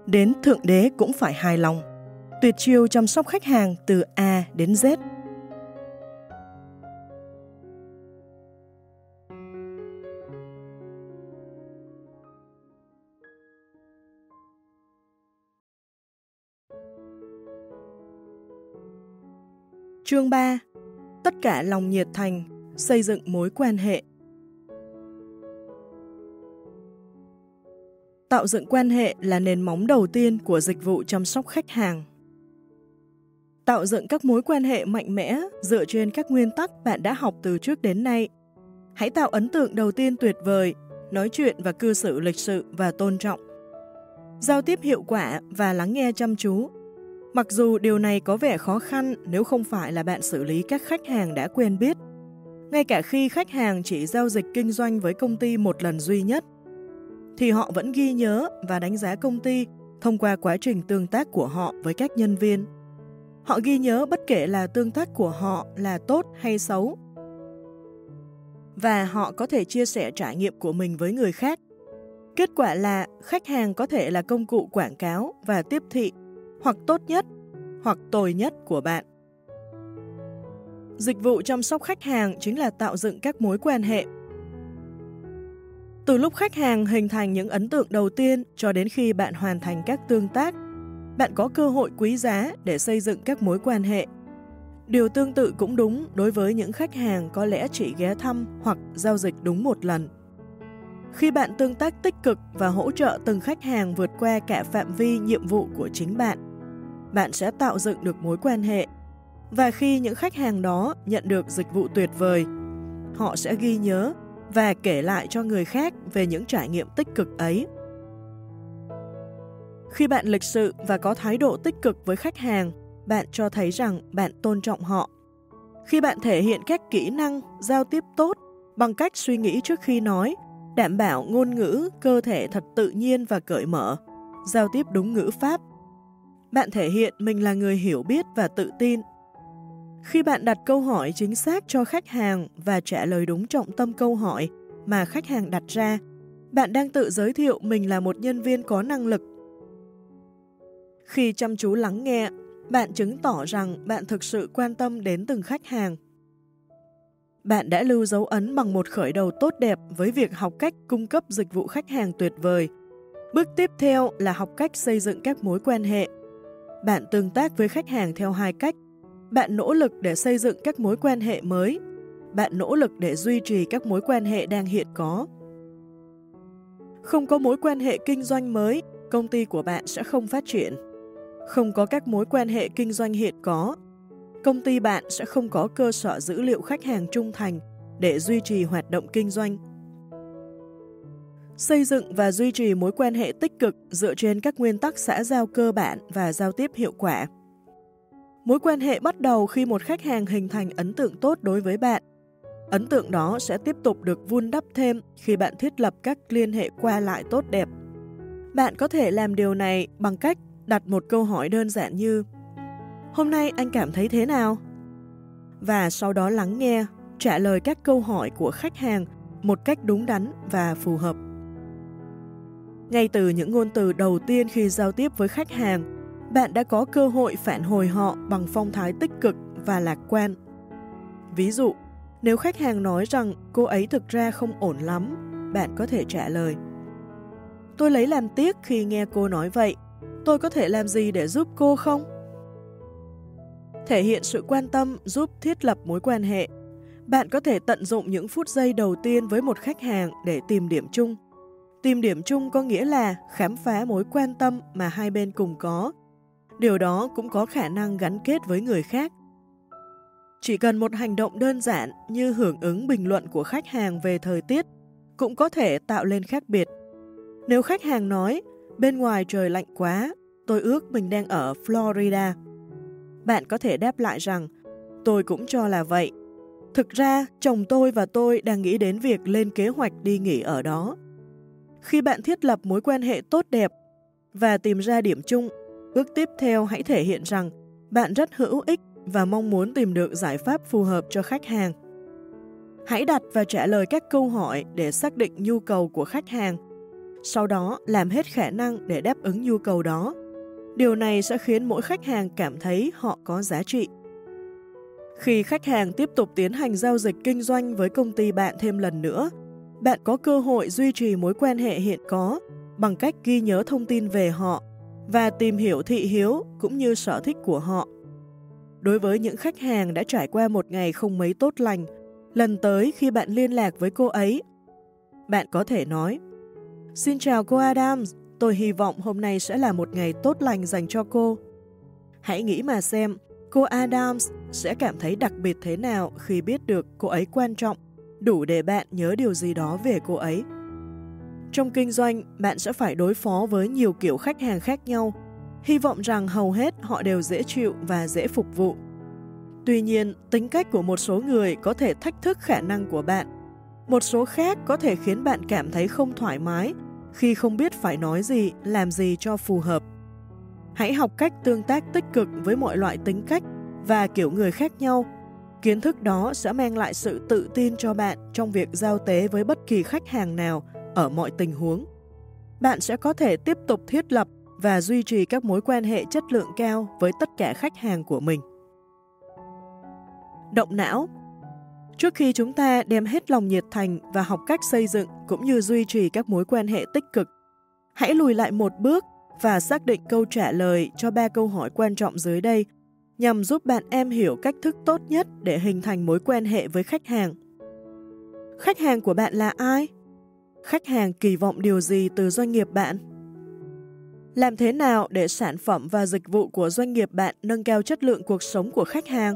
đến Thượng Đế cũng phải hài lòng. Tuyệt chiêu chăm sóc khách hàng từ A đến Z. Chương 3. Tất cả lòng nhiệt thành, xây dựng mối quan hệ. Tạo dựng quan hệ là nền móng đầu tiên của dịch vụ chăm sóc khách hàng. Tạo dựng các mối quan hệ mạnh mẽ dựa trên các nguyên tắc bạn đã học từ trước đến nay. Hãy tạo ấn tượng đầu tiên tuyệt vời, nói chuyện và cư xử lịch sự và tôn trọng. Giao tiếp hiệu quả và lắng nghe chăm chú. Mặc dù điều này có vẻ khó khăn nếu không phải là bạn xử lý các khách hàng đã quen biết. Ngay cả khi khách hàng chỉ giao dịch kinh doanh với công ty một lần duy nhất, thì họ vẫn ghi nhớ và đánh giá công ty thông qua quá trình tương tác của họ với các nhân viên. Họ ghi nhớ bất kể là tương tác của họ là tốt hay xấu. Và họ có thể chia sẻ trải nghiệm của mình với người khác. Kết quả là khách hàng có thể là công cụ quảng cáo và tiếp thị, hoặc tốt nhất, hoặc tồi nhất của bạn. Dịch vụ chăm sóc khách hàng chính là tạo dựng các mối quan hệ. Từ lúc khách hàng hình thành những ấn tượng đầu tiên cho đến khi bạn hoàn thành các tương tác, bạn có cơ hội quý giá để xây dựng các mối quan hệ. Điều tương tự cũng đúng đối với những khách hàng có lẽ chỉ ghé thăm hoặc giao dịch đúng một lần. Khi bạn tương tác tích cực và hỗ trợ từng khách hàng vượt qua cả phạm vi nhiệm vụ của chính bạn, bạn sẽ tạo dựng được mối quan hệ. Và khi những khách hàng đó nhận được dịch vụ tuyệt vời, họ sẽ ghi nhớ và kể lại cho người khác về những trải nghiệm tích cực ấy. Khi bạn lịch sự và có thái độ tích cực với khách hàng, bạn cho thấy rằng bạn tôn trọng họ. Khi bạn thể hiện các kỹ năng giao tiếp tốt bằng cách suy nghĩ trước khi nói, đảm bảo ngôn ngữ, cơ thể thật tự nhiên và cởi mở, giao tiếp đúng ngữ pháp, bạn thể hiện mình là người hiểu biết và tự tin. Khi bạn đặt câu hỏi chính xác cho khách hàng và trả lời đúng trọng tâm câu hỏi mà khách hàng đặt ra, bạn đang tự giới thiệu mình là một nhân viên có năng lực. Khi chăm chú lắng nghe, bạn chứng tỏ rằng bạn thực sự quan tâm đến từng khách hàng. Bạn đã lưu dấu ấn bằng một khởi đầu tốt đẹp với việc học cách cung cấp dịch vụ khách hàng tuyệt vời. Bước tiếp theo là học cách xây dựng các mối quan hệ. Bạn tương tác với khách hàng theo hai cách. Bạn nỗ lực để xây dựng các mối quan hệ mới. Bạn nỗ lực để duy trì các mối quan hệ đang hiện có. Không có mối quan hệ kinh doanh mới, công ty của bạn sẽ không phát triển. Không có các mối quan hệ kinh doanh hiện có, công ty bạn sẽ không có cơ sở dữ liệu khách hàng trung thành để duy trì hoạt động kinh doanh. Xây dựng và duy trì mối quan hệ tích cực dựa trên các nguyên tắc xã giao cơ bản và giao tiếp hiệu quả. Mối quan hệ bắt đầu khi một khách hàng hình thành ấn tượng tốt đối với bạn. Ấn tượng đó sẽ tiếp tục được vun đắp thêm khi bạn thiết lập các liên hệ qua lại tốt đẹp. Bạn có thể làm điều này bằng cách đặt một câu hỏi đơn giản như: "Hôm nay anh cảm thấy thế nào?" Và sau đó lắng nghe, trả lời các câu hỏi của khách hàng một cách đúng đắn và phù hợp. Ngay từ những ngôn từ đầu tiên khi giao tiếp với khách hàng, bạn đã có cơ hội phản hồi họ bằng phong thái tích cực và lạc quan. Ví dụ, nếu khách hàng nói rằng cô ấy thực ra không ổn lắm, bạn có thể trả lời: "Tôi lấy làm tiếc khi nghe cô nói vậy. Tôi có thể làm gì để giúp cô không?" Thể hiện sự quan tâm giúp thiết lập mối quan hệ. Bạn có thể tận dụng những phút giây đầu tiên với một khách hàng để tìm điểm chung. Tìm điểm chung có nghĩa là khám phá mối quan tâm mà hai bên cùng có. Điều đó cũng có khả năng gắn kết với người khác. Chỉ cần một hành động đơn giản như hưởng ứng bình luận của khách hàng về thời tiết cũng có thể tạo lên khác biệt. Nếu khách hàng nói: "Bên ngoài trời lạnh quá, tôi ước mình đang ở Florida." Bạn có thể đáp lại rằng: "Tôi cũng cho là vậy. Thực ra, chồng tôi và tôi đang nghĩ đến việc lên kế hoạch đi nghỉ ở đó." Khi bạn thiết lập mối quan hệ tốt đẹp và tìm ra điểm chung, bước tiếp theo hãy thể hiện rằng bạn rất hữu ích và mong muốn tìm được giải pháp phù hợp cho khách hàng. Hãy đặt và trả lời các câu hỏi để xác định nhu cầu của khách hàng. sau đó làm hết khả năng để đáp ứng nhu cầu đó. Điều này sẽ khiến mỗi khách hàng cảm thấy họ có giá trị. Khi khách hàng tiếp tục tiến hành giao dịch kinh doanh với công ty bạn thêm lần nữa, bạn có cơ hội duy trì mối quan hệ hiện có bằng cách ghi nhớ thông tin về họ và tìm hiểu thị hiếu cũng như sở thích của họ. Đối với những khách hàng đã trải qua một ngày không mấy tốt lành, lần tới khi bạn liên lạc với cô ấy, bạn có thể nói: "Xin chào cô Adams, tôi hy vọng hôm nay sẽ là một ngày tốt lành dành cho cô." Hãy nghĩ mà xem, cô Adams sẽ cảm thấy đặc biệt thế nào khi biết được cô ấy quan trọng, đủ để bạn nhớ điều gì đó về cô ấy. Trong kinh doanh, bạn sẽ phải đối phó với nhiều kiểu khách hàng khác nhau. Hy vọng rằng hầu hết họ đều dễ chịu và dễ phục vụ. Tuy nhiên, tính cách của một số người có thể thách thức khả năng của bạn. Một số khác có thể khiến bạn cảm thấy không thoải mái khi không biết phải nói gì, làm gì cho phù hợp. Hãy học cách tương tác tích cực với mọi loại tính cách và kiểu người khác nhau. Kiến thức đó sẽ mang lại sự tự tin cho bạn trong việc giao tế với bất kỳ khách hàng nào ở mọi tình huống. Bạn sẽ có thể tiếp tục thiết lập và duy trì các mối quan hệ chất lượng cao với tất cả khách hàng của mình. Động não. Trước khi chúng ta đem hết lòng nhiệt thành và học cách xây dựng cũng như duy trì các mối quan hệ tích cực, hãy lùi lại một bước và xác định câu trả lời cho 3 câu hỏi quan trọng dưới đây nhằm giúp bạn em hiểu cách thức tốt nhất để hình thành mối quan hệ với khách hàng. Khách hàng của bạn là ai? Khách hàng kỳ vọng điều gì từ doanh nghiệp bạn? Làm thế nào để sản phẩm và dịch vụ của doanh nghiệp bạn nâng cao chất lượng cuộc sống của khách hàng?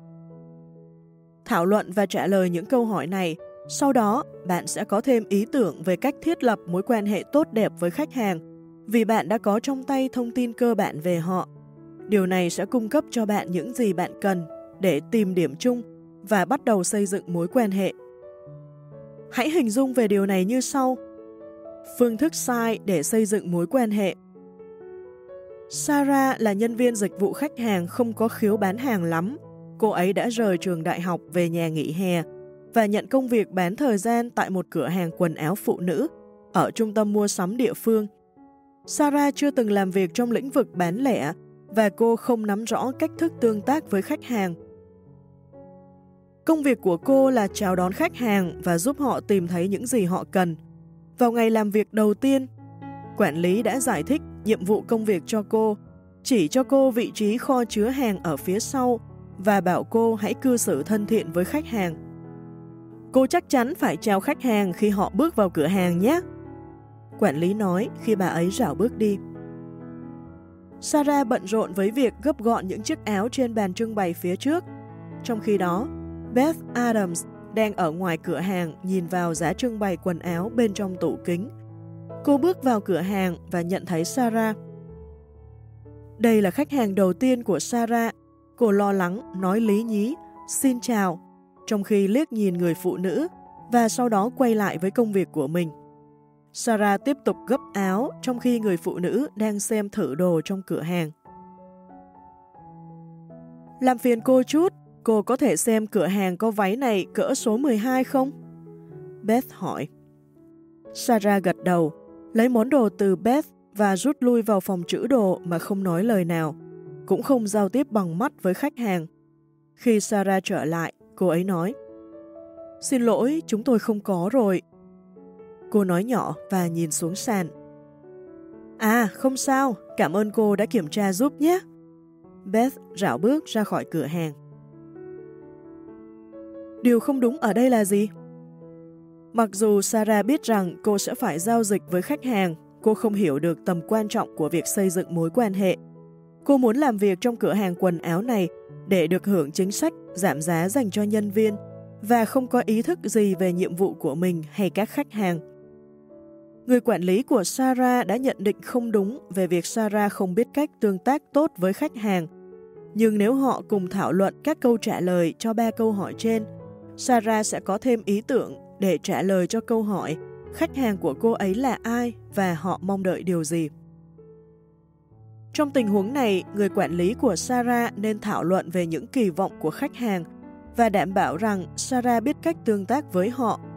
Thảo luận và trả lời những câu hỏi này, sau đó bạn sẽ có thêm ý tưởng về cách thiết lập mối quan hệ tốt đẹp với khách hàng vì bạn đã có trong tay thông tin cơ bản về họ. Điều này sẽ cung cấp cho bạn những gì bạn cần để tìm điểm chung và bắt đầu xây dựng mối quan hệ. Hãy hình dung về điều này như sau. Phương thức sai để xây dựng mối quan hệ. Sarah là nhân viên dịch vụ khách hàng không có khiếu bán hàng lắm. Cô ấy đã rời trường đại học về nhà nghỉ hè và nhận công việc bán thời gian tại một cửa hàng quần áo phụ nữ ở trung tâm mua sắm địa phương. Sarah chưa từng làm việc trong lĩnh vực bán lẻ và cô không nắm rõ cách thức tương tác với khách hàng. Công việc của cô là chào đón khách hàng và giúp họ tìm thấy những gì họ cần. Vào ngày làm việc đầu tiên, quản lý đã giải thích nhiệm vụ công việc cho cô, chỉ cho cô vị trí kho chứa hàng ở phía sau và bảo cô hãy cư xử thân thiện với khách hàng. Cô chắc chắn phải chào khách hàng khi họ bước vào cửa hàng nhé, quản lý nói khi bà ấy rảo bước đi. Sarah bận rộn với việc gấp gọn những chiếc áo trên bàn trưng bày phía trước. Trong khi đó, Beth Adams đang ở ngoài cửa hàng nhìn vào giá trưng bày quần áo bên trong tủ kính. Cô bước vào cửa hàng và nhận thấy Sarah. Đây là khách hàng đầu tiên của Sarah. Cô lo lắng, nói lý nhí, xin chào, trong khi liếc nhìn người phụ nữ và sau đó quay lại với công việc của mình. Sarah tiếp tục gấp áo trong khi người phụ nữ đang xem thử đồ trong cửa hàng. Làm phiền cô chút, cô có thể xem cửa hàng có váy này cỡ số 12 không? Beth hỏi. Sarah gật đầu, lấy món đồ từ Beth và rút lui vào phòng trữ đồ mà không nói lời nào, cũng không giao tiếp bằng mắt với khách hàng. Khi Sarah trở lại, cô ấy nói, xin lỗi, chúng tôi không có rồi. Cô nói nhỏ và nhìn xuống sàn. À, không sao, cảm ơn cô đã kiểm tra giúp nhé. Beth rảo bước ra khỏi cửa hàng. Điều không đúng ở đây là gì? Mặc dù Sarah biết rằng cô sẽ phải giao dịch với khách hàng, cô không hiểu được tầm quan trọng của việc xây dựng mối quan hệ. Cô muốn làm việc trong cửa hàng quần áo này để được hưởng chính sách giảm giá dành cho nhân viên và không có ý thức gì về nhiệm vụ của mình hay các khách hàng. Người quản lý của Sarah đã nhận định không đúng về việc Sarah không biết cách tương tác tốt với khách hàng. Nhưng nếu họ cùng thảo luận các câu trả lời cho 3 câu hỏi trên, Sarah sẽ có thêm ý tưởng để trả lời cho câu hỏi khách hàng của cô ấy là ai và họ mong đợi điều gì. Trong tình huống này, người quản lý của Sarah nên thảo luận về những kỳ vọng của khách hàng và đảm bảo rằng Sarah biết cách tương tác với họ.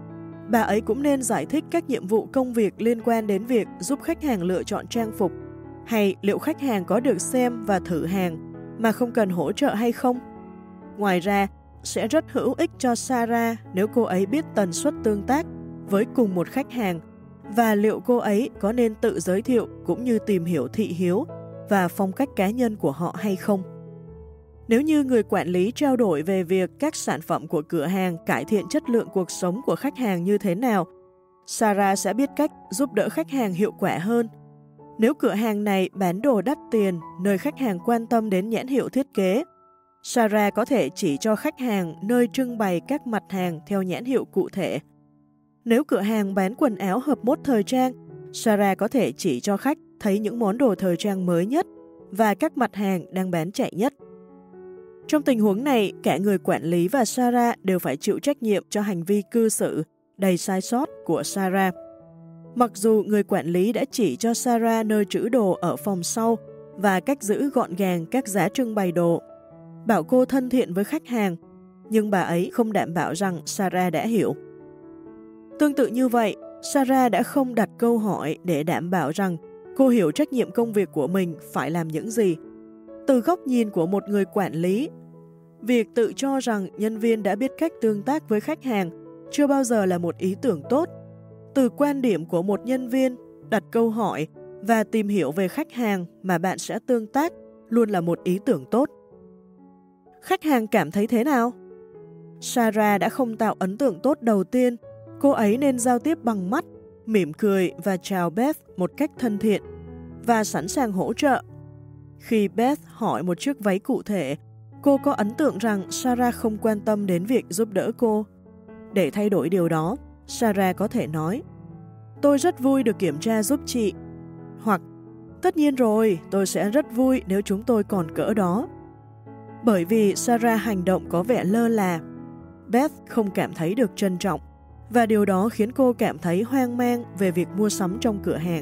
bà ấy cũng nên giải thích các nhiệm vụ công việc liên quan đến việc giúp khách hàng lựa chọn trang phục, hay liệu khách hàng có được xem và thử hàng mà không cần hỗ trợ hay không. Ngoài ra, sẽ rất hữu ích cho Sarah nếu cô ấy biết tần suất tương tác với cùng một khách hàng và liệu cô ấy có nên tự giới thiệu cũng như tìm hiểu thị hiếu và phong cách cá nhân của họ hay không. Nếu như người quản lý trao đổi về việc các sản phẩm của cửa hàng cải thiện chất lượng cuộc sống của khách hàng như thế nào, Sarah sẽ biết cách giúp đỡ khách hàng hiệu quả hơn. Nếu cửa hàng này bán đồ đắt tiền, nơi khách hàng quan tâm đến nhãn hiệu thiết kế, Sarah có thể chỉ cho khách hàng nơi trưng bày các mặt hàng theo nhãn hiệu cụ thể. Nếu cửa hàng bán quần áo hợp mốt thời trang, Sarah có thể chỉ cho khách thấy những món đồ thời trang mới nhất và các mặt hàng đang bán chạy nhất. Trong tình huống này, cả người quản lý và Sarah đều phải chịu trách nhiệm cho hành vi cư xử đầy sai sót của Sarah. Mặc dù người quản lý đã chỉ cho Sarah nơi trữ đồ ở phòng sau và cách giữ gọn gàng các giá trưng bày đồ, bảo cô thân thiện với khách hàng, nhưng bà ấy không đảm bảo rằng Sarah đã hiểu. Tương tự như vậy, Sarah đã không đặt câu hỏi để đảm bảo rằng cô hiểu trách nhiệm công việc của mình phải làm những gì. Từ góc nhìn của một người quản lý, việc tự cho rằng nhân viên đã biết cách tương tác với khách hàng chưa bao giờ là một ý tưởng tốt. Từ quan điểm của một nhân viên, đặt câu hỏi và tìm hiểu về khách hàng mà bạn sẽ tương tác luôn là một ý tưởng tốt. Khách hàng cảm thấy thế nào? Sarah đã không tạo ấn tượng tốt đầu tiên. Cô ấy nên giao tiếp bằng mắt, mỉm cười và chào Beth một cách thân thiện và sẵn sàng hỗ trợ. Khi Beth hỏi một chiếc váy cụ thể, cô có ấn tượng rằng Sarah không quan tâm đến việc giúp đỡ cô. Để thay đổi điều đó, Sarah có thể nói: "Tôi rất vui được kiểm tra giúp chị." Hoặc: "Tất nhiên rồi, tôi sẽ rất vui nếu chúng tôi còn cỡ đó." Bởi vì Sarah hành động có vẻ lơ là, Beth không cảm thấy được trân trọng, và điều đó khiến cô cảm thấy hoang mang về việc mua sắm trong cửa hàng.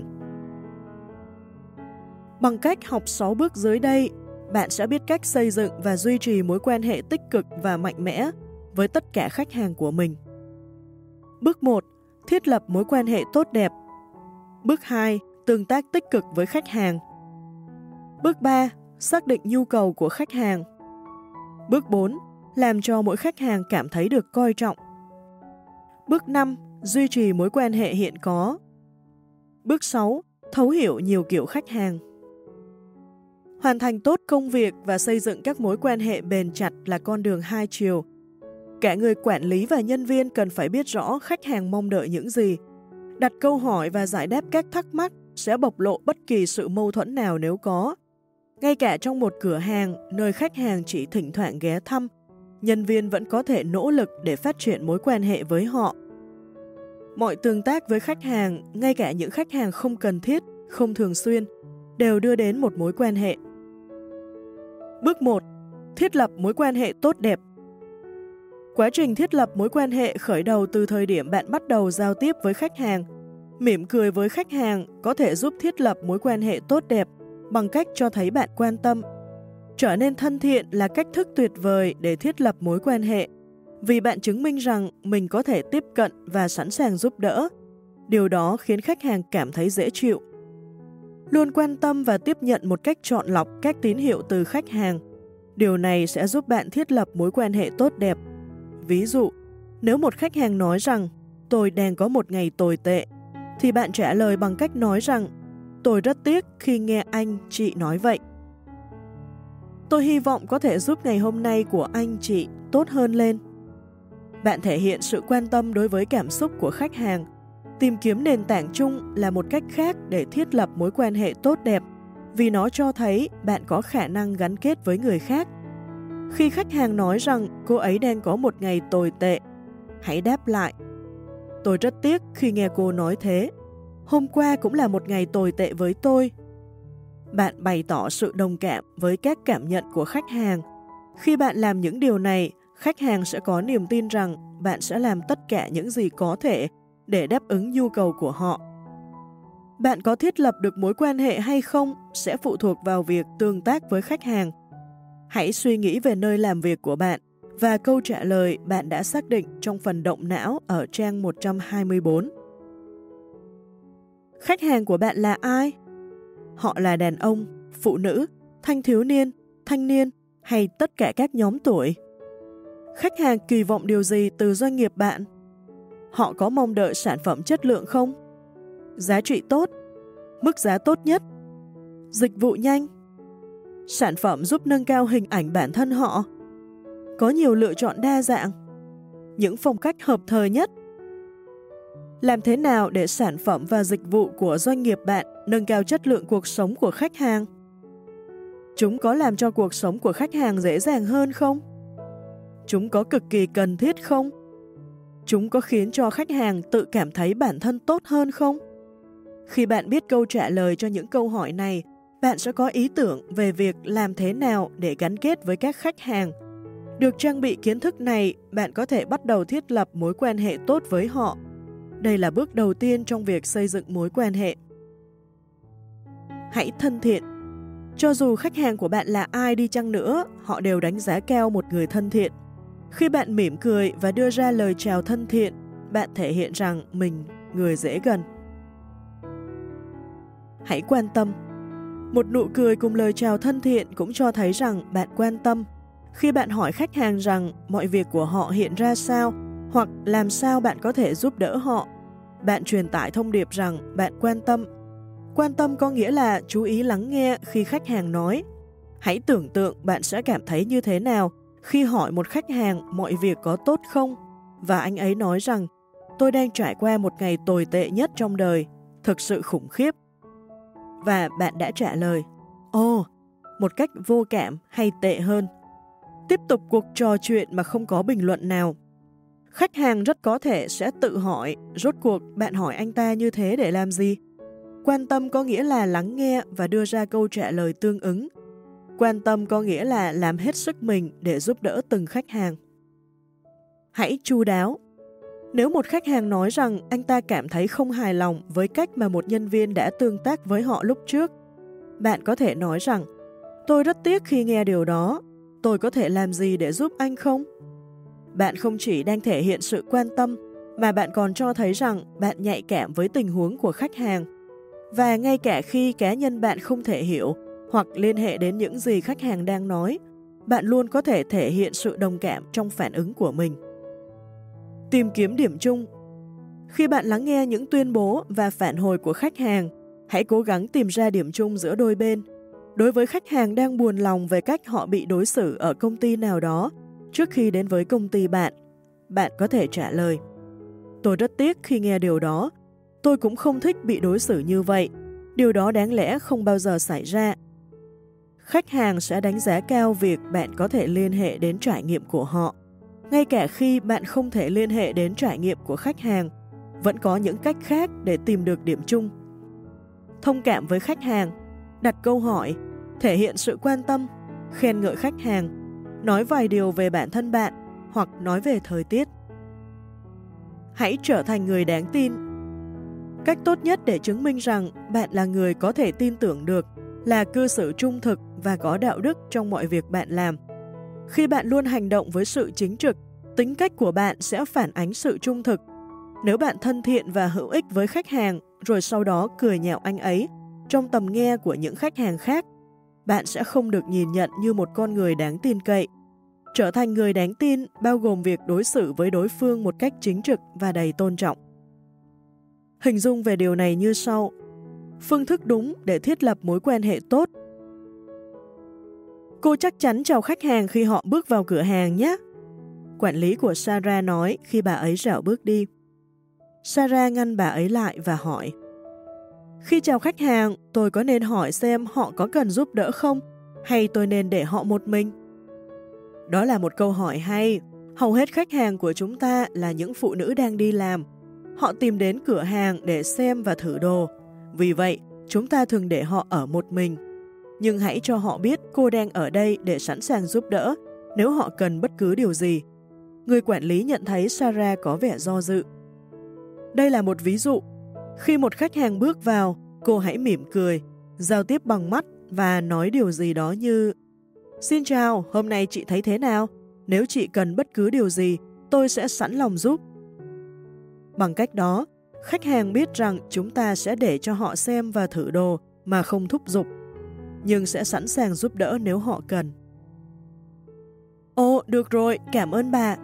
Bằng cách học 6 bước dưới đây, bạn sẽ biết cách xây dựng và duy trì mối quan hệ tích cực và mạnh mẽ với tất cả khách hàng của mình. Bước 1. Thiết lập mối quan hệ tốt đẹp. Bước 2. Tương tác tích cực với khách hàng. Bước 3. Xác định nhu cầu của khách hàng. Bước 4. Làm cho mỗi khách hàng cảm thấy được coi trọng. Bước 5. Duy trì mối quan hệ hiện có. Bước 6. Thấu hiểu nhiều kiểu khách hàng. Hoàn thành tốt công việc và xây dựng các mối quan hệ bền chặt là con đường hai chiều. Cả người quản lý và nhân viên cần phải biết rõ khách hàng mong đợi những gì. Đặt câu hỏi và giải đáp các thắc mắc sẽ bộc lộ bất kỳ sự mâu thuẫn nào nếu có. Ngay cả trong một cửa hàng, nơi khách hàng chỉ thỉnh thoảng ghé thăm, nhân viên vẫn có thể nỗ lực để phát triển mối quan hệ với họ. Mọi tương tác với khách hàng, ngay cả những khách hàng không cần thiết, không thường xuyên, đều đưa đến một mối quan hệ. Bước 1. Thiết lập mối quan hệ tốt đẹp. Quá trình thiết lập mối quan hệ khởi đầu từ thời điểm bạn bắt đầu giao tiếp với khách hàng. Mỉm cười với khách hàng có thể giúp thiết lập mối quan hệ tốt đẹp bằng cách cho thấy bạn quan tâm. Trở nên thân thiện là cách thức tuyệt vời để thiết lập mối quan hệ, vì bạn chứng minh rằng mình có thể tiếp cận và sẵn sàng giúp đỡ. Điều đó khiến khách hàng cảm thấy dễ chịu. Luôn quan tâm và tiếp nhận một cách chọn lọc các tín hiệu từ khách hàng. Điều này sẽ giúp bạn thiết lập mối quan hệ tốt đẹp. Ví dụ, nếu một khách hàng nói rằng "tôi đang có một ngày tồi tệ", thì bạn trả lời bằng cách nói rằng "tôi rất tiếc khi nghe anh, chị nói vậy. Tôi hy vọng có thể giúp ngày hôm nay của anh, chị tốt hơn lên." Bạn thể hiện sự quan tâm đối với cảm xúc của khách hàng. Tìm kiếm nền tảng chung là một cách khác để thiết lập mối quan hệ tốt đẹp, vì nó cho thấy bạn có khả năng gắn kết với người khác. Khi khách hàng nói rằng cô ấy đang có một ngày tồi tệ, hãy đáp lại: "Tôi rất tiếc khi nghe cô nói thế. Hôm qua cũng là một ngày tồi tệ với tôi." Bạn bày tỏ sự đồng cảm với các cảm nhận của khách hàng. Khi bạn làm những điều này, khách hàng sẽ có niềm tin rằng bạn sẽ làm tất cả những gì có thể để đáp ứng nhu cầu của họ. Bạn có thiết lập được mối quan hệ hay không sẽ phụ thuộc vào việc tương tác với khách hàng. Hãy suy nghĩ về nơi làm việc của bạn và câu trả lời bạn đã xác định trong phần động não ở trang 124. Khách hàng của bạn là ai? Họ là đàn ông, phụ nữ, thanh thiếu niên, thanh niên hay tất cả các nhóm tuổi? Khách hàng kỳ vọng điều gì từ doanh nghiệp bạn? Họ có mong đợi sản phẩm chất lượng không? Giá trị tốt? Mức giá tốt nhất? Dịch vụ nhanh? Sản phẩm giúp nâng cao hình ảnh bản thân họ? Có nhiều lựa chọn đa dạng? Những phong cách hợp thời nhất? Làm thế nào để sản phẩm và dịch vụ của doanh nghiệp bạn nâng cao chất lượng cuộc sống của khách hàng? Chúng có làm cho cuộc sống của khách hàng dễ dàng hơn không? Chúng có cực kỳ cần thiết không? Chúng có khiến cho khách hàng tự cảm thấy bản thân tốt hơn không? Khi bạn biết câu trả lời cho những câu hỏi này, bạn sẽ có ý tưởng về việc làm thế nào để gắn kết với các khách hàng. Được trang bị kiến thức này, bạn có thể bắt đầu thiết lập mối quan hệ tốt với họ. Đây là bước đầu tiên trong việc xây dựng mối quan hệ. Hãy thân thiện. Cho dù khách hàng của bạn là ai đi chăng nữa, họ đều đánh giá cao một người thân thiện. Khi bạn mỉm cười và đưa ra lời chào thân thiện, bạn thể hiện rằng mình người dễ gần. Hãy quan tâm. Một nụ cười cùng lời chào thân thiện cũng cho thấy rằng bạn quan tâm. Khi bạn hỏi khách hàng rằng mọi việc của họ hiện ra sao hoặc làm sao bạn có thể giúp đỡ họ, bạn truyền tải thông điệp rằng bạn quan tâm. Quan tâm có nghĩa là chú ý lắng nghe khi khách hàng nói. Hãy tưởng tượng bạn sẽ cảm thấy như thế nào khi hỏi một khách hàng mọi việc có tốt không và anh ấy nói rằng tôi đang trải qua một ngày tồi tệ nhất trong đời, thực sự khủng khiếp. Và bạn đã trả lời, một cách vô cảm hay tệ hơn. Tiếp tục cuộc trò chuyện mà không có bình luận nào. Khách hàng rất có thể sẽ tự hỏi, rốt cuộc bạn hỏi anh ta như thế để làm gì? Quan tâm có nghĩa là lắng nghe và đưa ra câu trả lời tương ứng. Quan tâm có nghĩa là làm hết sức mình để giúp đỡ từng khách hàng. Hãy chu đáo. Nếu một khách hàng nói rằng anh ta cảm thấy không hài lòng với cách mà một nhân viên đã tương tác với họ lúc trước, bạn có thể nói rằng, tôi rất tiếc khi nghe điều đó, tôi có thể làm gì để giúp anh không? Bạn không chỉ đang thể hiện sự quan tâm, mà bạn còn cho thấy rằng bạn nhạy cảm với tình huống của khách hàng. Và ngay cả khi cá nhân bạn không thể hiểu hoặc liên hệ đến những gì khách hàng đang nói, bạn luôn có thể thể hiện sự đồng cảm trong phản ứng của mình. Tìm kiếm điểm chung. Khi bạn lắng nghe những tuyên bố và phản hồi của khách hàng, hãy cố gắng tìm ra điểm chung giữa đôi bên. Đối với khách hàng đang buồn lòng về cách họ bị đối xử ở công ty nào đó, trước khi đến với công ty bạn, bạn có thể trả lời, tôi rất tiếc khi nghe điều đó, tôi cũng không thích bị đối xử như vậy, điều đó đáng lẽ không bao giờ xảy ra. Khách hàng sẽ đánh giá cao việc bạn có thể liên hệ đến trải nghiệm của họ. Ngay cả khi bạn không thể liên hệ đến trải nghiệm của khách hàng, vẫn có những cách khác để tìm được điểm chung. Thông cảm với khách hàng, đặt câu hỏi, thể hiện sự quan tâm, khen ngợi khách hàng, nói vài điều về bản thân bạn hoặc nói về thời tiết. Hãy trở thành người đáng tin. Cách tốt nhất để chứng minh rằng bạn là người có thể tin tưởng được là cư xử trung thực và có đạo đức trong mọi việc bạn làm. Khi bạn luôn hành động với sự chính trực, tính cách của bạn sẽ phản ánh sự trung thực. Nếu bạn thân thiện và hữu ích với khách hàng, rồi sau đó cười nhạo anh ấy trong tầm nghe của những khách hàng khác, bạn sẽ không được nhìn nhận như một con người đáng tin cậy. Trở thành người đáng tin bao gồm việc đối xử với đối phương một cách chính trực và đầy tôn trọng. Hình dung về điều này như sau. Phương thức đúng để thiết lập mối quan hệ tốt. Cô chắc chắn chào khách hàng khi họ bước vào cửa hàng nhé. Quản lý của Sarah nói khi bà ấy rảo bước đi. Sarah ngăn bà ấy lại và hỏi, khi chào khách hàng, tôi có nên hỏi xem họ có cần giúp đỡ không, hay tôi nên để họ một mình? Đó là một câu hỏi hay. Hầu hết khách hàng của chúng ta là những phụ nữ đang đi làm. Họ tìm đến cửa hàng để xem và thử đồ. Vì vậy, chúng ta thường để họ ở một mình. Nhưng hãy cho họ biết cô đang ở đây để sẵn sàng giúp đỡ nếu họ cần bất cứ điều gì. Người quản lý nhận thấy Sarah có vẻ do dự. Đây là một ví dụ. Khi một khách hàng bước vào, cô hãy mỉm cười, giao tiếp bằng mắt và nói điều gì đó như: Xin chào, hôm nay chị thấy thế nào? Nếu chị cần bất cứ điều gì, tôi sẽ sẵn lòng giúp. Bằng cách đó, khách hàng biết rằng chúng ta sẽ để cho họ xem và thử đồ mà không thúc giục, nhưng sẽ sẵn sàng giúp đỡ nếu họ cần. Ồ, được rồi, cảm ơn bà.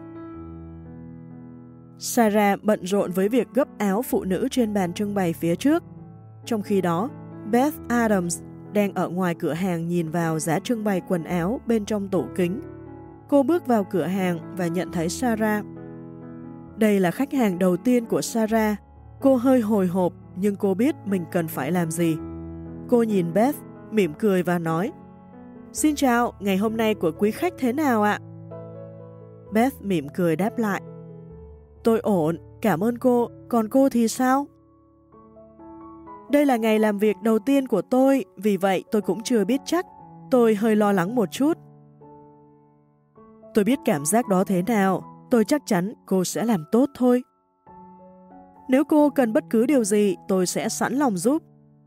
Sarah bận rộn với việc gấp áo phụ nữ trên bàn trưng bày phía trước. Trong khi đó, Beth Adams đang ở ngoài cửa hàng nhìn vào giá trưng bày quần áo bên trong tủ kính. Cô bước vào cửa hàng và nhận thấy Sarah. Đây là khách hàng đầu tiên của Sarah. Cô hơi hồi hộp nhưng cô biết mình cần phải làm gì. Cô nhìn Beth, mỉm cười và nói: Xin chào, ngày hôm nay của quý khách thế nào ạ? Beth mỉm cười đáp lại: Tôi ổn, cảm ơn cô, còn cô thì sao? Đây là ngày làm việc đầu tiên của tôi, vì vậy tôi cũng chưa biết chắc. Tôi hơi lo lắng một chút. Tôi biết cảm giác đó thế nào, tôi chắc chắn cô sẽ làm tốt thôi. Nếu cô cần bất cứ điều gì, tôi sẽ sẵn lòng giúp.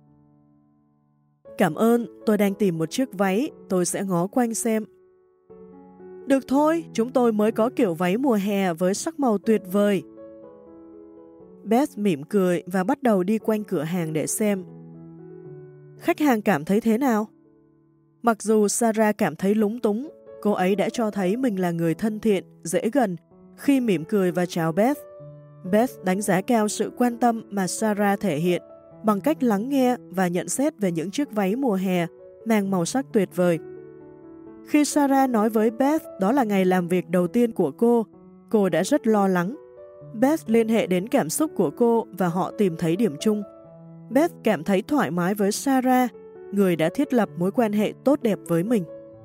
Cảm ơn, tôi đang tìm một chiếc váy, tôi sẽ ngó quanh xem. Được thôi, chúng tôi mới có kiểu váy mùa hè với sắc màu tuyệt vời. Beth mỉm cười và bắt đầu đi quanh cửa hàng để xem. Khách hàng cảm thấy thế nào? Mặc dù Sarah cảm thấy lúng túng, cô ấy đã cho thấy mình là người thân thiện, dễ gần khi mỉm cười và chào Beth. Beth đánh giá cao sự quan tâm mà Sarah thể hiện bằng cách lắng nghe và nhận xét về những chiếc váy mùa hè mang màu sắc tuyệt vời. Khi Sarah nói với Beth đó là ngày làm việc đầu tiên của cô đã rất lo lắng. Beth liên hệ đến cảm xúc của cô và họ tìm thấy điểm chung. Beth cảm thấy thoải mái với Sarah, người đã thiết lập mối quan hệ tốt đẹp với mình.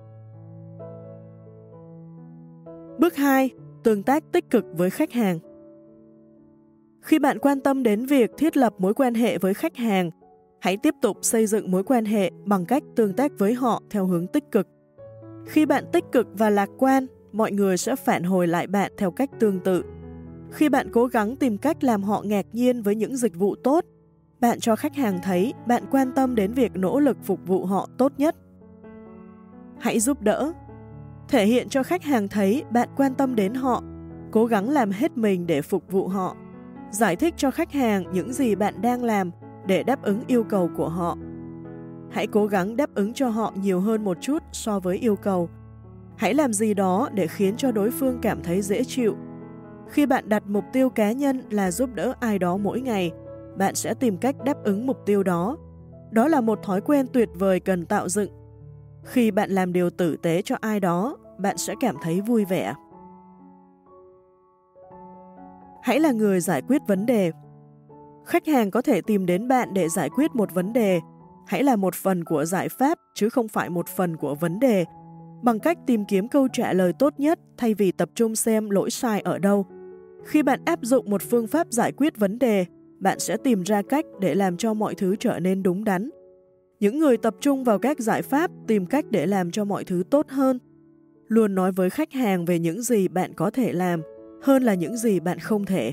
Bước 2. Tương tác tích cực với khách hàng. Khi bạn quan tâm đến việc thiết lập mối quan hệ với khách hàng, hãy tiếp tục xây dựng mối quan hệ bằng cách tương tác với họ theo hướng tích cực. Khi bạn tích cực và lạc quan, mọi người sẽ phản hồi lại bạn theo cách tương tự. Khi bạn cố gắng tìm cách làm họ ngạc nhiên với những dịch vụ tốt, bạn cho khách hàng thấy bạn quan tâm đến việc nỗ lực phục vụ họ tốt nhất. Hãy giúp đỡ. Thể hiện cho khách hàng thấy bạn quan tâm đến họ, cố gắng làm hết mình để phục vụ họ. Giải thích cho khách hàng những gì bạn đang làm để đáp ứng yêu cầu của họ. Hãy cố gắng đáp ứng cho họ nhiều hơn một chút so với yêu cầu. Hãy làm gì đó để khiến cho đối phương cảm thấy dễ chịu. Khi bạn đặt mục tiêu cá nhân là giúp đỡ ai đó mỗi ngày, bạn sẽ tìm cách đáp ứng mục tiêu đó. Đó là một thói quen tuyệt vời cần tạo dựng. Khi bạn làm điều tử tế cho ai đó, bạn sẽ cảm thấy vui vẻ. Hãy là người giải quyết vấn đề. Khách hàng có thể tìm đến bạn để giải quyết một vấn đề. Hãy là một phần của giải pháp chứ không phải một phần của vấn đề, bằng cách tìm kiếm câu trả lời tốt nhất thay vì tập trung xem lỗi sai ở đâu. Khi bạn áp dụng một phương pháp giải quyết vấn đề, bạn sẽ tìm ra cách để làm cho mọi thứ trở nên đúng đắn. Những người tập trung vào các giải pháp tìm cách để làm cho mọi thứ tốt hơn. Luôn nói với khách hàng về những gì bạn có thể làm hơn là những gì bạn không thể.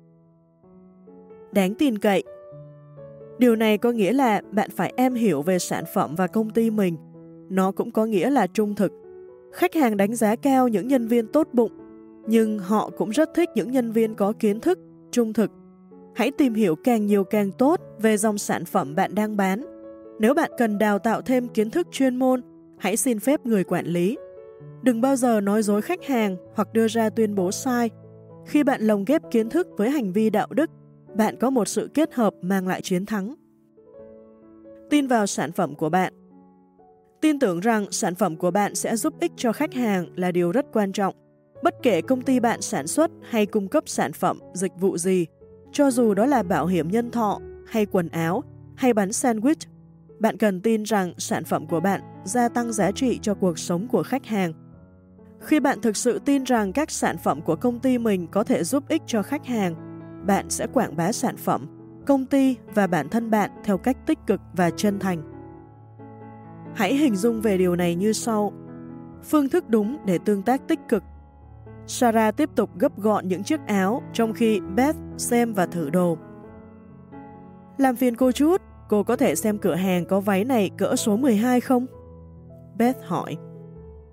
Đáng tin cậy. Điều này có nghĩa là bạn phải am hiểu về sản phẩm và công ty mình. Nó cũng có nghĩa là trung thực. Khách hàng đánh giá cao những nhân viên tốt bụng, nhưng họ cũng rất thích những nhân viên có kiến thức, trung thực. Hãy tìm hiểu càng nhiều càng tốt về dòng sản phẩm bạn đang bán. Nếu bạn cần đào tạo thêm kiến thức chuyên môn, hãy xin phép người quản lý. Đừng bao giờ nói dối khách hàng hoặc đưa ra tuyên bố sai. Khi bạn lồng ghép kiến thức với hành vi đạo đức, bạn có một sự kết hợp mang lại chiến thắng. Tin vào sản phẩm của bạn. Tin tưởng rằng sản phẩm của bạn sẽ giúp ích cho khách hàng là điều rất quan trọng. Bất kể công ty bạn sản xuất hay cung cấp sản phẩm, dịch vụ gì, cho dù đó là bảo hiểm nhân thọ, hay quần áo, hay bánh sandwich, bạn cần tin rằng sản phẩm của bạn gia tăng giá trị cho cuộc sống của khách hàng. Khi bạn thực sự tin rằng các sản phẩm của công ty mình có thể giúp ích cho khách hàng, bạn sẽ quảng bá sản phẩm, công ty và bản thân bạn theo cách tích cực và chân thành. Hãy hình dung về điều này như sau. Phương thức đúng để tương tác tích cực. Sarah tiếp tục gấp gọn những chiếc áo trong khi Beth xem và thử đồ. Làm phiền cô chút, cô có thể xem cửa hàng có váy này cỡ số 12 không? Beth hỏi.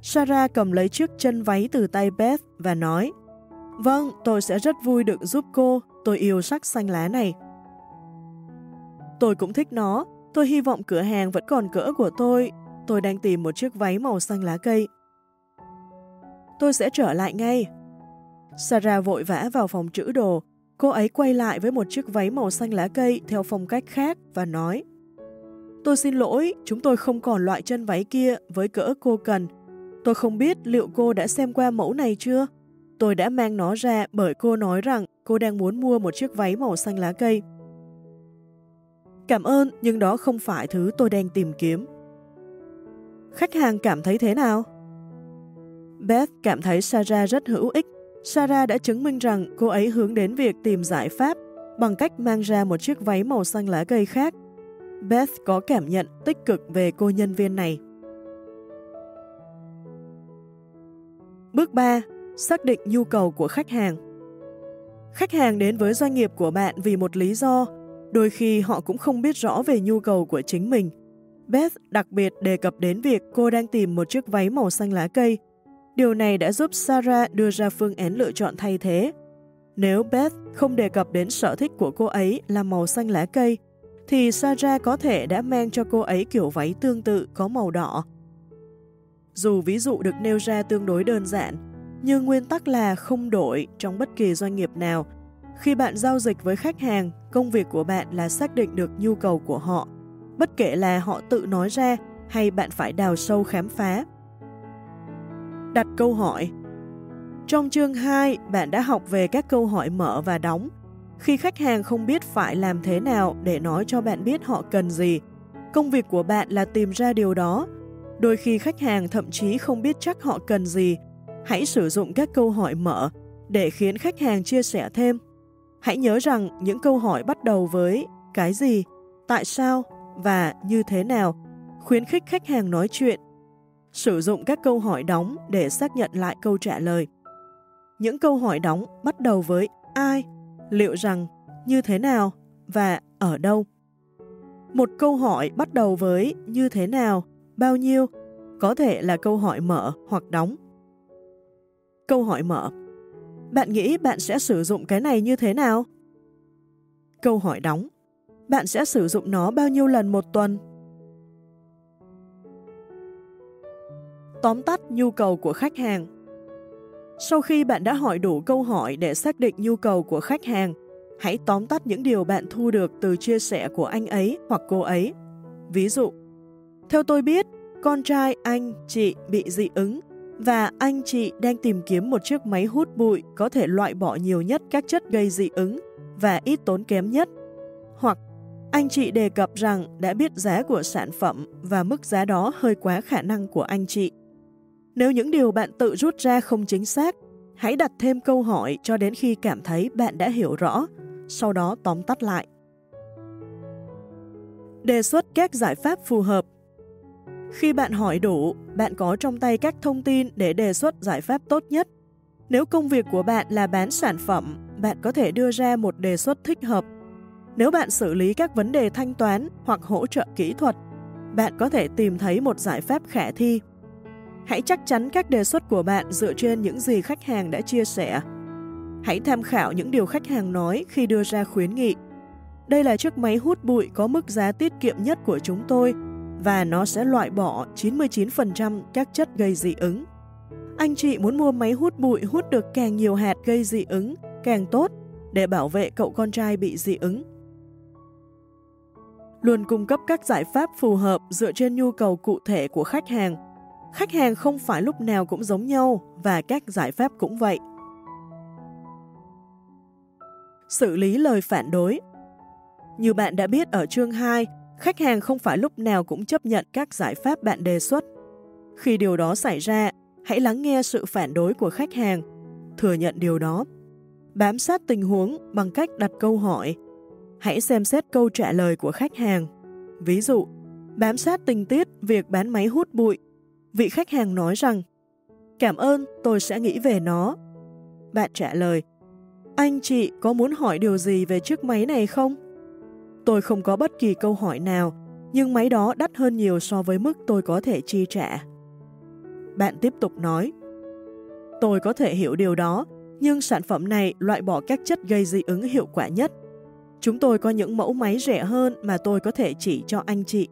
Sarah cầm lấy chiếc chân váy từ tay Beth và nói, vâng, tôi sẽ rất vui được giúp cô, tôi yêu sắc xanh lá này. Tôi cũng thích nó, tôi hy vọng cửa hàng vẫn còn cỡ của tôi đang tìm một chiếc váy màu xanh lá cây. Tôi sẽ trở lại ngay. Sarah vội vã vào phòng trữ đồ, cô ấy quay lại với một chiếc váy màu xanh lá cây theo phong cách khác và nói, tôi xin lỗi, chúng tôi không còn loại chân váy kia với cỡ cô cần. Tôi không biết liệu cô đã xem qua mẫu này chưa? Tôi đã mang nó ra bởi cô nói rằng cô đang muốn mua một chiếc váy màu xanh lá cây. Cảm ơn, nhưng đó không phải thứ tôi đang tìm kiếm. Khách hàng cảm thấy thế nào? Beth cảm thấy Sarah rất hữu ích. Sarah đã chứng minh rằng cô ấy hướng đến việc tìm giải pháp bằng cách mang ra một chiếc váy màu xanh lá cây khác. Beth có cảm nhận tích cực về cô nhân viên này. Bước 3. Xác định nhu cầu của khách hàng. Khách hàng đến với doanh nghiệp của bạn vì một lý do, đôi khi họ cũng không biết rõ về nhu cầu của chính mình. Beth đặc biệt đề cập đến việc cô đang tìm một chiếc váy màu xanh lá cây. Điều này đã giúp Sarah đưa ra phương án lựa chọn thay thế. Nếu Beth không đề cập đến sở thích của cô ấy là màu xanh lá cây, thì Sarah có thể đã mang cho cô ấy kiểu váy tương tự có màu đỏ. Dù ví dụ được nêu ra tương đối đơn giản, nhưng nguyên tắc là không đổi trong bất kỳ doanh nghiệp nào. Khi bạn giao dịch với khách hàng, công việc của bạn là xác định được nhu cầu của họ, bất kể là họ tự nói ra hay bạn phải đào sâu khám phá. Đặt câu hỏi. Trong chương 2, bạn đã học về các câu hỏi mở và đóng. Khi khách hàng không biết phải làm thế nào để nói cho bạn biết họ cần gì, công việc của bạn là tìm ra điều đó. Đôi khi khách hàng thậm chí không biết chắc họ cần gì. Hãy sử dụng các câu hỏi mở để khiến khách hàng chia sẻ thêm. Hãy nhớ rằng những câu hỏi bắt đầu với cái gì, tại sao và như thế nào, khuyến khích khách hàng nói chuyện. Sử dụng các câu hỏi đóng để xác nhận lại câu trả lời. Những câu hỏi đóng bắt đầu với ai, liệu rằng, như thế nào và ở đâu. Một câu hỏi bắt đầu với như thế nào, bao nhiêu, có thể là câu hỏi mở hoặc đóng. Câu hỏi mở. Bạn nghĩ bạn sẽ sử dụng cái này như thế nào? Câu hỏi đóng. Bạn sẽ sử dụng nó bao nhiêu lần một tuần? Tóm tắt nhu cầu của khách hàng. Sau khi bạn đã hỏi đủ câu hỏi để xác định nhu cầu của khách hàng, hãy tóm tắt những điều bạn thu được từ chia sẻ của anh ấy hoặc cô ấy. Ví dụ, theo tôi biết, con trai anh, chị bị dị ứng và anh chị đang tìm kiếm một chiếc máy hút bụi có thể loại bỏ nhiều nhất các chất gây dị ứng và ít tốn kém nhất. Hoặc, anh chị đề cập rằng đã biết giá của sản phẩm và mức giá đó hơi quá khả năng của anh chị. Nếu những điều bạn tự rút ra không chính xác, hãy đặt thêm câu hỏi cho đến khi cảm thấy bạn đã hiểu rõ, sau đó tóm tắt lại. Đề xuất các giải pháp phù hợp. Khi bạn hỏi đủ, bạn có trong tay các thông tin để đề xuất giải pháp tốt nhất. Nếu công việc của bạn là bán sản phẩm, bạn có thể đưa ra một đề xuất thích hợp. Nếu bạn xử lý các vấn đề thanh toán hoặc hỗ trợ kỹ thuật, bạn có thể tìm thấy một giải pháp khả thi. Hãy chắc chắn các đề xuất của bạn dựa trên những gì khách hàng đã chia sẻ. Hãy tham khảo những điều khách hàng nói khi đưa ra khuyến nghị. Đây là chiếc máy hút bụi có mức giá tiết kiệm nhất của chúng tôi và nó sẽ loại bỏ 99% các chất gây dị ứng. Anh chị muốn mua máy hút bụi hút được càng nhiều hạt gây dị ứng, càng tốt để bảo vệ cậu con trai bị dị ứng. Luôn cung cấp các giải pháp phù hợp dựa trên nhu cầu cụ thể của khách hàng. Khách hàng không phải lúc nào cũng giống nhau và các giải pháp cũng vậy. Xử lý lời phản đối. Như bạn đã biết ở chương 2, khách hàng không phải lúc nào cũng chấp nhận các giải pháp bạn đề xuất. Khi điều đó xảy ra, hãy lắng nghe sự phản đối của khách hàng, thừa nhận điều đó. Bám sát tình huống bằng cách đặt câu hỏi. Hãy xem xét câu trả lời của khách hàng. Ví dụ, bám sát tình tiết việc bán máy hút bụi. Vị khách hàng nói rằng, cảm ơn, tôi sẽ nghĩ về nó. Bạn trả lời, anh chị có muốn hỏi điều gì về chiếc máy này không? Tôi không có bất kỳ câu hỏi nào, nhưng máy đó đắt hơn nhiều so với mức tôi có thể chi trả. bạn tiếp tục nói. Tôi có thể hiểu điều đó, nhưng sản phẩm này loại bỏ các chất gây dị ứng hiệu quả nhất. Chúng tôi có những mẫu máy rẻ hơn mà tôi có thể chỉ cho anh chị.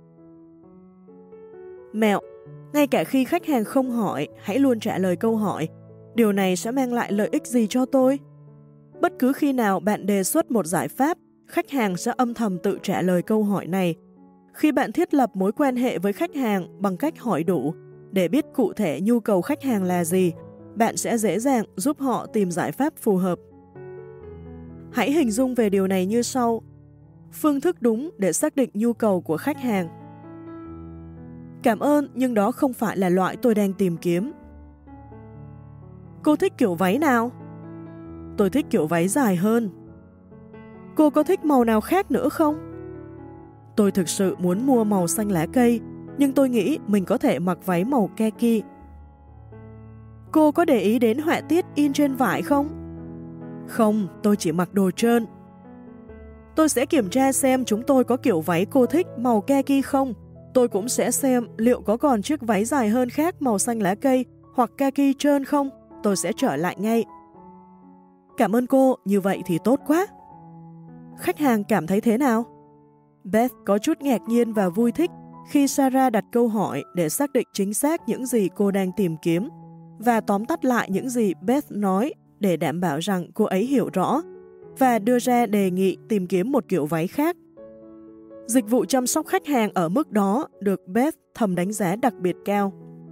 Mẹo, ngay cả khi khách hàng không hỏi, hãy luôn trả lời câu hỏi. Điều này sẽ mang lại lợi ích gì cho tôi? Bất cứ khi nào bạn đề xuất một giải pháp, khách hàng sẽ âm thầm tự trả lời câu hỏi này. Khi bạn thiết lập mối quan hệ với khách hàng bằng cách hỏi đủ, để biết cụ thể nhu cầu khách hàng là gì, bạn sẽ dễ dàng giúp họ tìm giải pháp phù hợp. Hãy hình dung về điều này như sau. Phương thức đúng để xác định nhu cầu của khách hàng. Cảm ơn, nhưng đó không phải là loại tôi đang tìm kiếm. Cô thích kiểu váy nào? Tôi thích kiểu váy dài hơn. Cô có thích màu nào khác nữa không? Tôi thực sự muốn mua màu xanh lá cây, nhưng tôi nghĩ mình có thể mặc váy màu kaki. Cô có để ý đến họa tiết in trên vải không? Không, tôi chỉ mặc đồ trơn. Tôi sẽ kiểm tra xem chúng tôi có kiểu váy cô thích màu kaki không. Tôi cũng sẽ xem liệu có còn chiếc váy dài hơn khác màu xanh lá cây hoặc kaki trơn không. Tôi sẽ trở lại ngay. Cảm ơn cô, như vậy thì tốt quá. Khách hàng cảm thấy thế nào? Beth có chút ngạc nhiên và vui thích khi Sarah đặt câu hỏi để xác định chính xác những gì cô đang tìm kiếm và tóm tắt lại những gì Beth nói để đảm bảo rằng cô ấy hiểu rõ và đưa ra đề nghị tìm kiếm một kiểu váy khác. Dịch vụ chăm sóc khách hàng ở mức đó được Beth thầm đánh giá đặc biệt cao.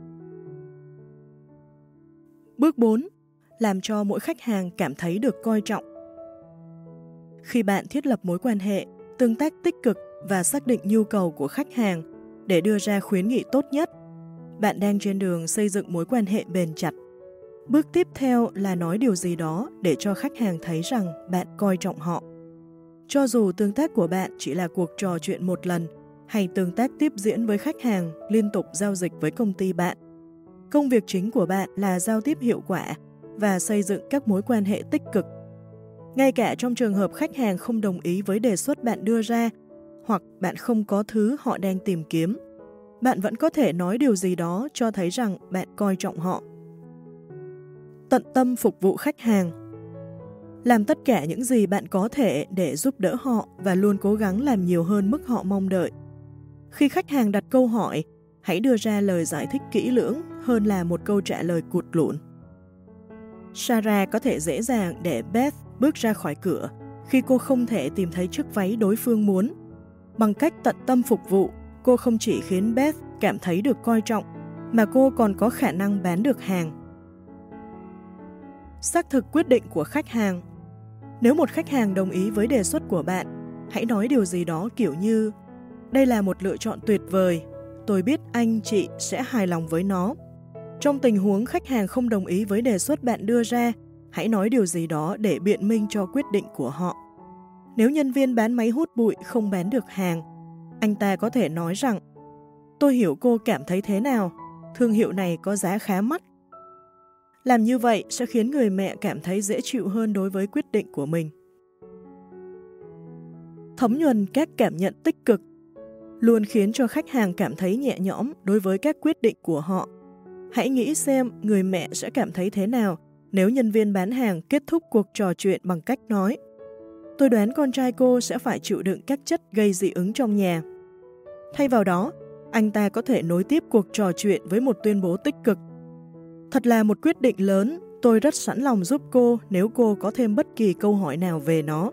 Bước 4. Làm cho mỗi khách hàng cảm thấy được coi trọng. Khi bạn thiết lập mối quan hệ, tương tác tích cực và xác định nhu cầu của khách hàng để đưa ra khuyến nghị tốt nhất, bạn đang trên đường xây dựng mối quan hệ bền chặt. Bước tiếp theo là nói điều gì đó để cho khách hàng thấy rằng bạn coi trọng họ. Cho dù tương tác của bạn chỉ là cuộc trò chuyện một lần hay tương tác tiếp diễn với khách hàng liên tục giao dịch với công ty bạn, công việc chính của bạn là giao tiếp hiệu quả và xây dựng các mối quan hệ tích cực. Ngay cả trong trường hợp khách hàng không đồng ý với đề xuất bạn đưa ra hoặc bạn không có thứ họ đang tìm kiếm, bạn vẫn có thể nói điều gì đó cho thấy rằng bạn coi trọng họ. Tận tâm phục vụ khách hàng. Làm tất cả những gì bạn có thể để giúp đỡ họ và luôn cố gắng làm nhiều hơn mức họ mong đợi. Khi khách hàng đặt câu hỏi, hãy đưa ra lời giải thích kỹ lưỡng hơn là một câu trả lời cụt lủn. Sarah có thể dễ dàng để Beth bước ra khỏi cửa khi cô không thể tìm thấy chiếc váy đối phương muốn. Bằng cách tận tâm phục vụ, cô không chỉ khiến Beth cảm thấy được coi trọng, mà cô còn có khả năng bán được hàng. Xác thực quyết định của khách hàng. Nếu một khách hàng đồng ý với đề xuất của bạn, hãy nói điều gì đó kiểu như: đây là một lựa chọn tuyệt vời, tôi biết anh chị sẽ hài lòng với nó. Trong tình huống khách hàng không đồng ý với đề xuất bạn đưa ra, hãy nói điều gì đó để biện minh cho quyết định của họ. Nếu nhân viên bán máy hút bụi không bán được hàng, anh ta có thể nói rằng: tôi hiểu cô cảm thấy thế nào, thương hiệu này có giá khá mắc. Làm như vậy sẽ khiến người mẹ cảm thấy dễ chịu hơn đối với quyết định của mình. Thấm nhuần các cảm nhận tích cực luôn khiến cho khách hàng cảm thấy nhẹ nhõm đối với các quyết định của họ. Hãy nghĩ xem người mẹ sẽ cảm thấy thế nào nếu nhân viên bán hàng kết thúc cuộc trò chuyện bằng cách nói: tôi đoán con trai cô sẽ phải chịu đựng các chất gây dị ứng trong nhà. Thay vào đó, anh ta có thể nối tiếp cuộc trò chuyện với một tuyên bố tích cực: thật là một quyết định lớn, tôi rất sẵn lòng giúp cô nếu cô có thêm bất kỳ câu hỏi nào về nó.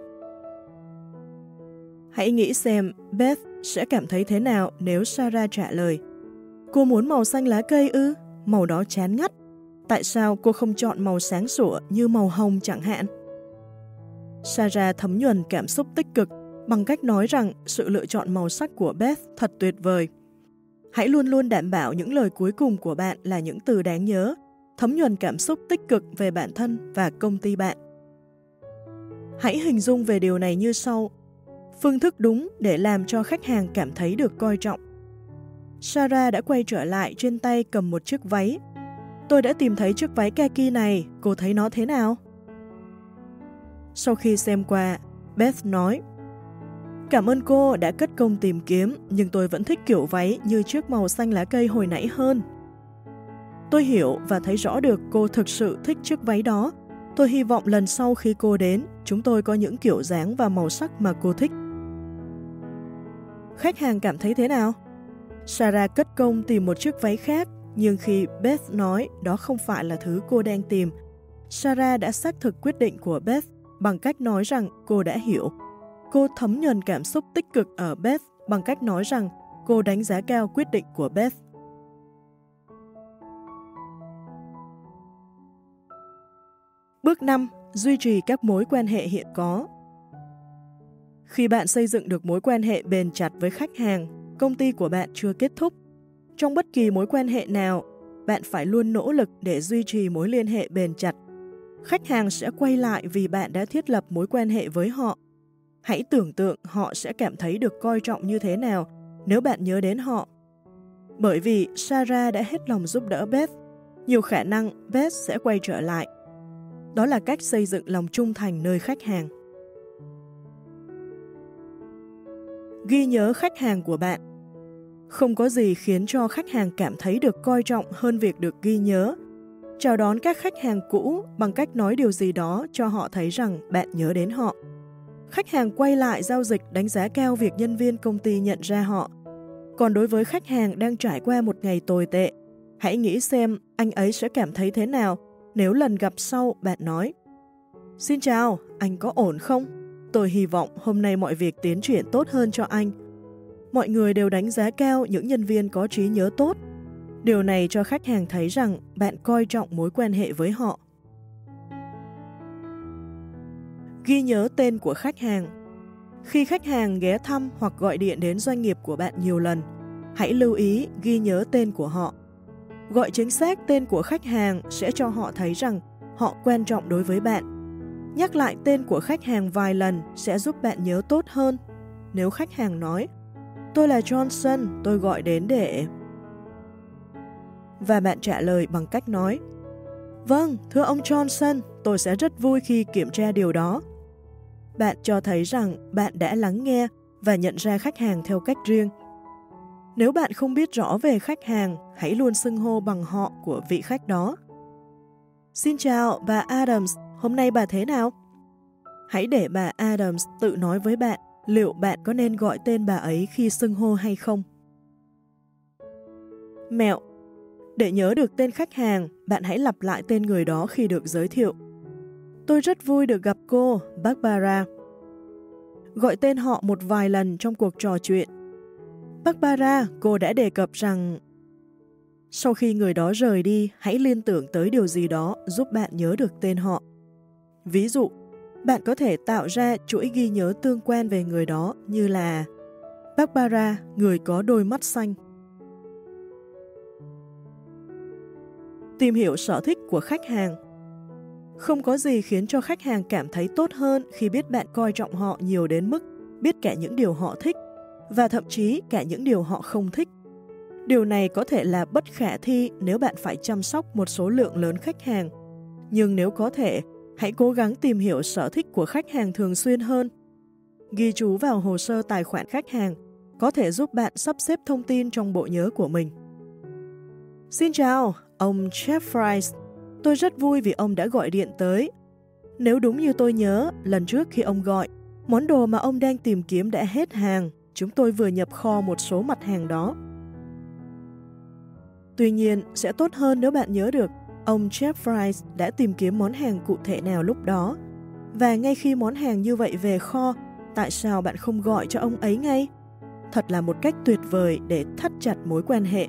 Hãy nghĩ xem Beth sẽ cảm thấy thế nào nếu Sarah trả lời: cô muốn màu xanh lá cây ư? Màu đó chán ngắt. Tại sao cô không chọn màu sáng sủa như màu hồng chẳng hạn? Sarah thấm nhuần cảm xúc tích cực bằng cách nói rằng sự lựa chọn màu sắc của Beth thật tuyệt vời. Hãy luôn luôn đảm bảo những lời cuối cùng của bạn là những từ đáng nhớ, thấm nhuần cảm xúc tích cực về bản thân và công ty bạn. Hãy hình dung về điều này như sau. Phương thức đúng để làm cho khách hàng cảm thấy được coi trọng. Sarah đã quay trở lại trên tay cầm một chiếc váy. Tôi đã tìm thấy chiếc váy kaki này, cô thấy nó thế nào? Sau khi xem qua, Beth nói: cảm ơn cô đã cất công tìm kiếm, nhưng tôi vẫn thích kiểu váy như chiếc màu xanh lá cây hồi nãy hơn. Tôi hiểu và thấy rõ được cô thực sự thích chiếc váy đó. Tôi hy vọng lần sau khi cô đến, chúng tôi có những kiểu dáng và màu sắc mà cô thích. Khách hàng cảm thấy thế nào? Sarah cất công tìm một chiếc váy khác, nhưng khi Beth nói đó không phải là thứ cô đang tìm, Sarah đã xác thực quyết định của Beth bằng cách nói rằng cô đã hiểu. Cô thấm nhuần cảm xúc tích cực ở Beth bằng cách nói rằng cô đánh giá cao quyết định của Beth. Bước 5. Duy trì các mối quan hệ hiện có. Khi bạn xây dựng được mối quan hệ bền chặt với khách hàng, công ty của bạn chưa kết thúc. Trong bất kỳ mối quan hệ nào, bạn phải luôn nỗ lực để duy trì mối liên hệ bền chặt. Khách hàng sẽ quay lại vì bạn đã thiết lập mối quan hệ với họ. Hãy tưởng tượng họ sẽ cảm thấy được coi trọng như thế nào nếu bạn nhớ đến họ. Bởi vì Sarah đã hết lòng giúp đỡ Beth, nhiều khả năng Beth sẽ quay trở lại. Đó là cách xây dựng lòng trung thành nơi khách hàng. Ghi nhớ khách hàng của bạn. Không có gì khiến cho khách hàng cảm thấy được coi trọng hơn việc được ghi nhớ. Chào đón các khách hàng cũ bằng cách nói điều gì đó cho họ thấy rằng bạn nhớ đến họ. Khách hàng quay lại giao dịch đánh giá cao việc nhân viên công ty nhận ra họ. Còn đối với khách hàng đang trải qua một ngày tồi tệ, hãy nghĩ xem anh ấy sẽ cảm thấy thế nào nếu lần gặp sau bạn nói: "Xin chào, anh có ổn không? Tôi hy vọng hôm nay mọi việc tiến triển tốt hơn cho anh." Mọi người đều đánh giá cao những nhân viên có trí nhớ tốt. Điều này cho khách hàng thấy rằng bạn coi trọng mối quan hệ với họ. Ghi nhớ tên của khách hàng. Khi khách hàng ghé thăm hoặc gọi điện đến doanh nghiệp của bạn nhiều lần, hãy lưu ý ghi nhớ tên của họ. Gọi chính xác tên của khách hàng sẽ cho họ thấy rằng họ quan trọng đối với bạn. Nhắc lại tên của khách hàng vài lần sẽ giúp bạn nhớ tốt hơn. Nếu khách hàng nói: "Tôi là Johnson, tôi gọi đến để..." và bạn trả lời bằng cách nói: "Vâng, thưa ông Johnson, tôi sẽ rất vui khi kiểm tra điều đó." Bạn cho thấy rằng bạn đã lắng nghe và nhận ra khách hàng theo cách riêng. Nếu bạn không biết rõ về khách hàng, hãy luôn xưng hô bằng họ của vị khách đó. "Xin chào, bà Adams, hôm nay bà thế nào?" Hãy để bà Adams tự nói với bạn liệu bạn có nên gọi tên bà ấy khi xưng hô hay không. Mẹo. Để nhớ được tên khách hàng, bạn hãy lặp lại tên người đó khi được giới thiệu. "Tôi rất vui được gặp cô, Barbara." Gọi tên họ một vài lần trong cuộc trò chuyện. "Barbara, cô đã đề cập rằng..." Sau khi người đó rời đi, hãy liên tưởng tới điều gì đó giúp bạn nhớ được tên họ. Ví dụ, bạn có thể tạo ra chuỗi ghi nhớ tương quan về người đó như là: Barbara, người có đôi mắt xanh. Tìm hiểu sở thích của khách hàng. Không có gì khiến cho khách hàng cảm thấy tốt hơn khi biết bạn coi trọng họ nhiều đến mức biết cả những điều họ thích và thậm chí cả những điều họ không thích. Điều này có thể là bất khả thi nếu bạn phải chăm sóc một số lượng lớn khách hàng. Nhưng nếu có thể, hãy cố gắng tìm hiểu sở thích của khách hàng thường xuyên hơn. Ghi chú vào hồ sơ tài khoản khách hàng có thể giúp bạn sắp xếp thông tin trong bộ nhớ của mình. "Xin chào, ông Jeffries. Tôi rất vui vì ông đã gọi điện tới. Nếu đúng như tôi nhớ, lần trước khi ông gọi, món đồ mà ông đang tìm kiếm đã hết hàng. Chúng tôi vừa nhập kho một số mặt hàng đó." Tuy nhiên, sẽ tốt hơn nếu bạn nhớ được ông Jeffries đã tìm kiếm món hàng cụ thể nào lúc đó. Và ngay khi món hàng như vậy về kho, tại sao bạn không gọi cho ông ấy ngay? Thật là một cách tuyệt vời để thắt chặt mối quan hệ.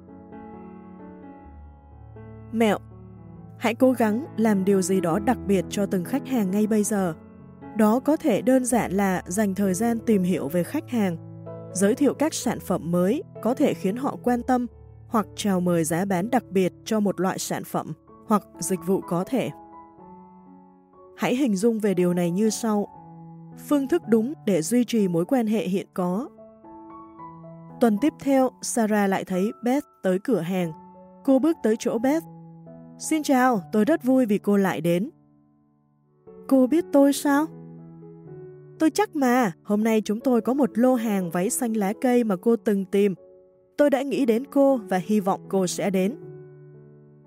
Mẹo. Hãy cố gắng làm điều gì đó đặc biệt cho từng khách hàng ngay bây giờ. Đó có thể đơn giản là dành thời gian tìm hiểu về khách hàng, giới thiệu các sản phẩm mới có thể khiến họ quan tâm, hoặc chào mời giá bán đặc biệt cho một loại sản phẩm hoặc dịch vụ có thể. Hãy hình dung về điều này như sau. Phương thức đúng để duy trì mối quan hệ hiện có. Tuần tiếp theo, Sarah lại thấy Beth tới cửa hàng. Cô bước tới chỗ Beth. "Xin chào, tôi rất vui vì cô lại đến." "Cô biết tôi sao?" "Tôi chắc mà, hôm nay chúng tôi có một lô hàng váy xanh lá cây mà cô từng tìm. Tôi đã nghĩ đến cô và hy vọng cô sẽ đến."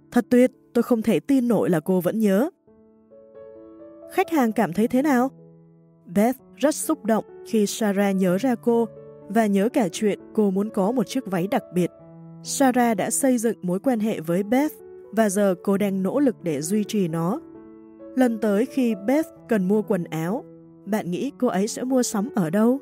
Thật tuyệt, tôi không thể tin nổi là cô vẫn nhớ. Khách hàng cảm thấy thế nào? Beth rất xúc động khi Sarah nhớ ra cô và nhớ cả chuyện cô muốn có một chiếc váy đặc biệt. Sarah đã xây dựng mối quan hệ với Beth và giờ cô đang nỗ lực để duy trì nó. Lần tới khi Beth cần mua quần áo, bạn nghĩ cô ấy sẽ mua sắm ở đâu?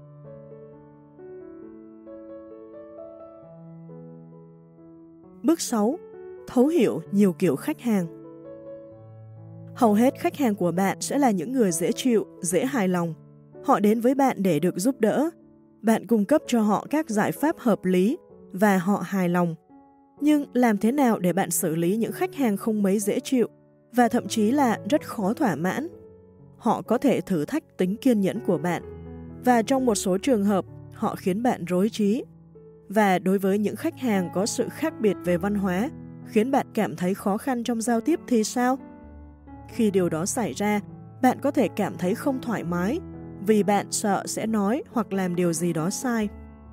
Bước 6. Thấu hiểu nhiều kiểu khách hàng. Hầu hết khách hàng của bạn sẽ là những người dễ chịu, dễ hài lòng. Họ đến với bạn để được giúp đỡ. Bạn cung cấp cho họ các giải pháp hợp lý và họ hài lòng. Nhưng làm thế nào để bạn xử lý những khách hàng không mấy dễ chịu và thậm chí là rất khó thỏa mãn? Họ có thể thử thách tính kiên nhẫn của bạn và trong một số trường hợp họ khiến bạn rối trí. Và đối với những khách hàng có sự khác biệt về văn hóa khiến bạn cảm thấy khó khăn trong giao tiếp thì sao? Khi điều đó xảy ra, bạn có thể cảm thấy không thoải mái vì bạn sợ sẽ nói hoặc làm điều gì đó sai.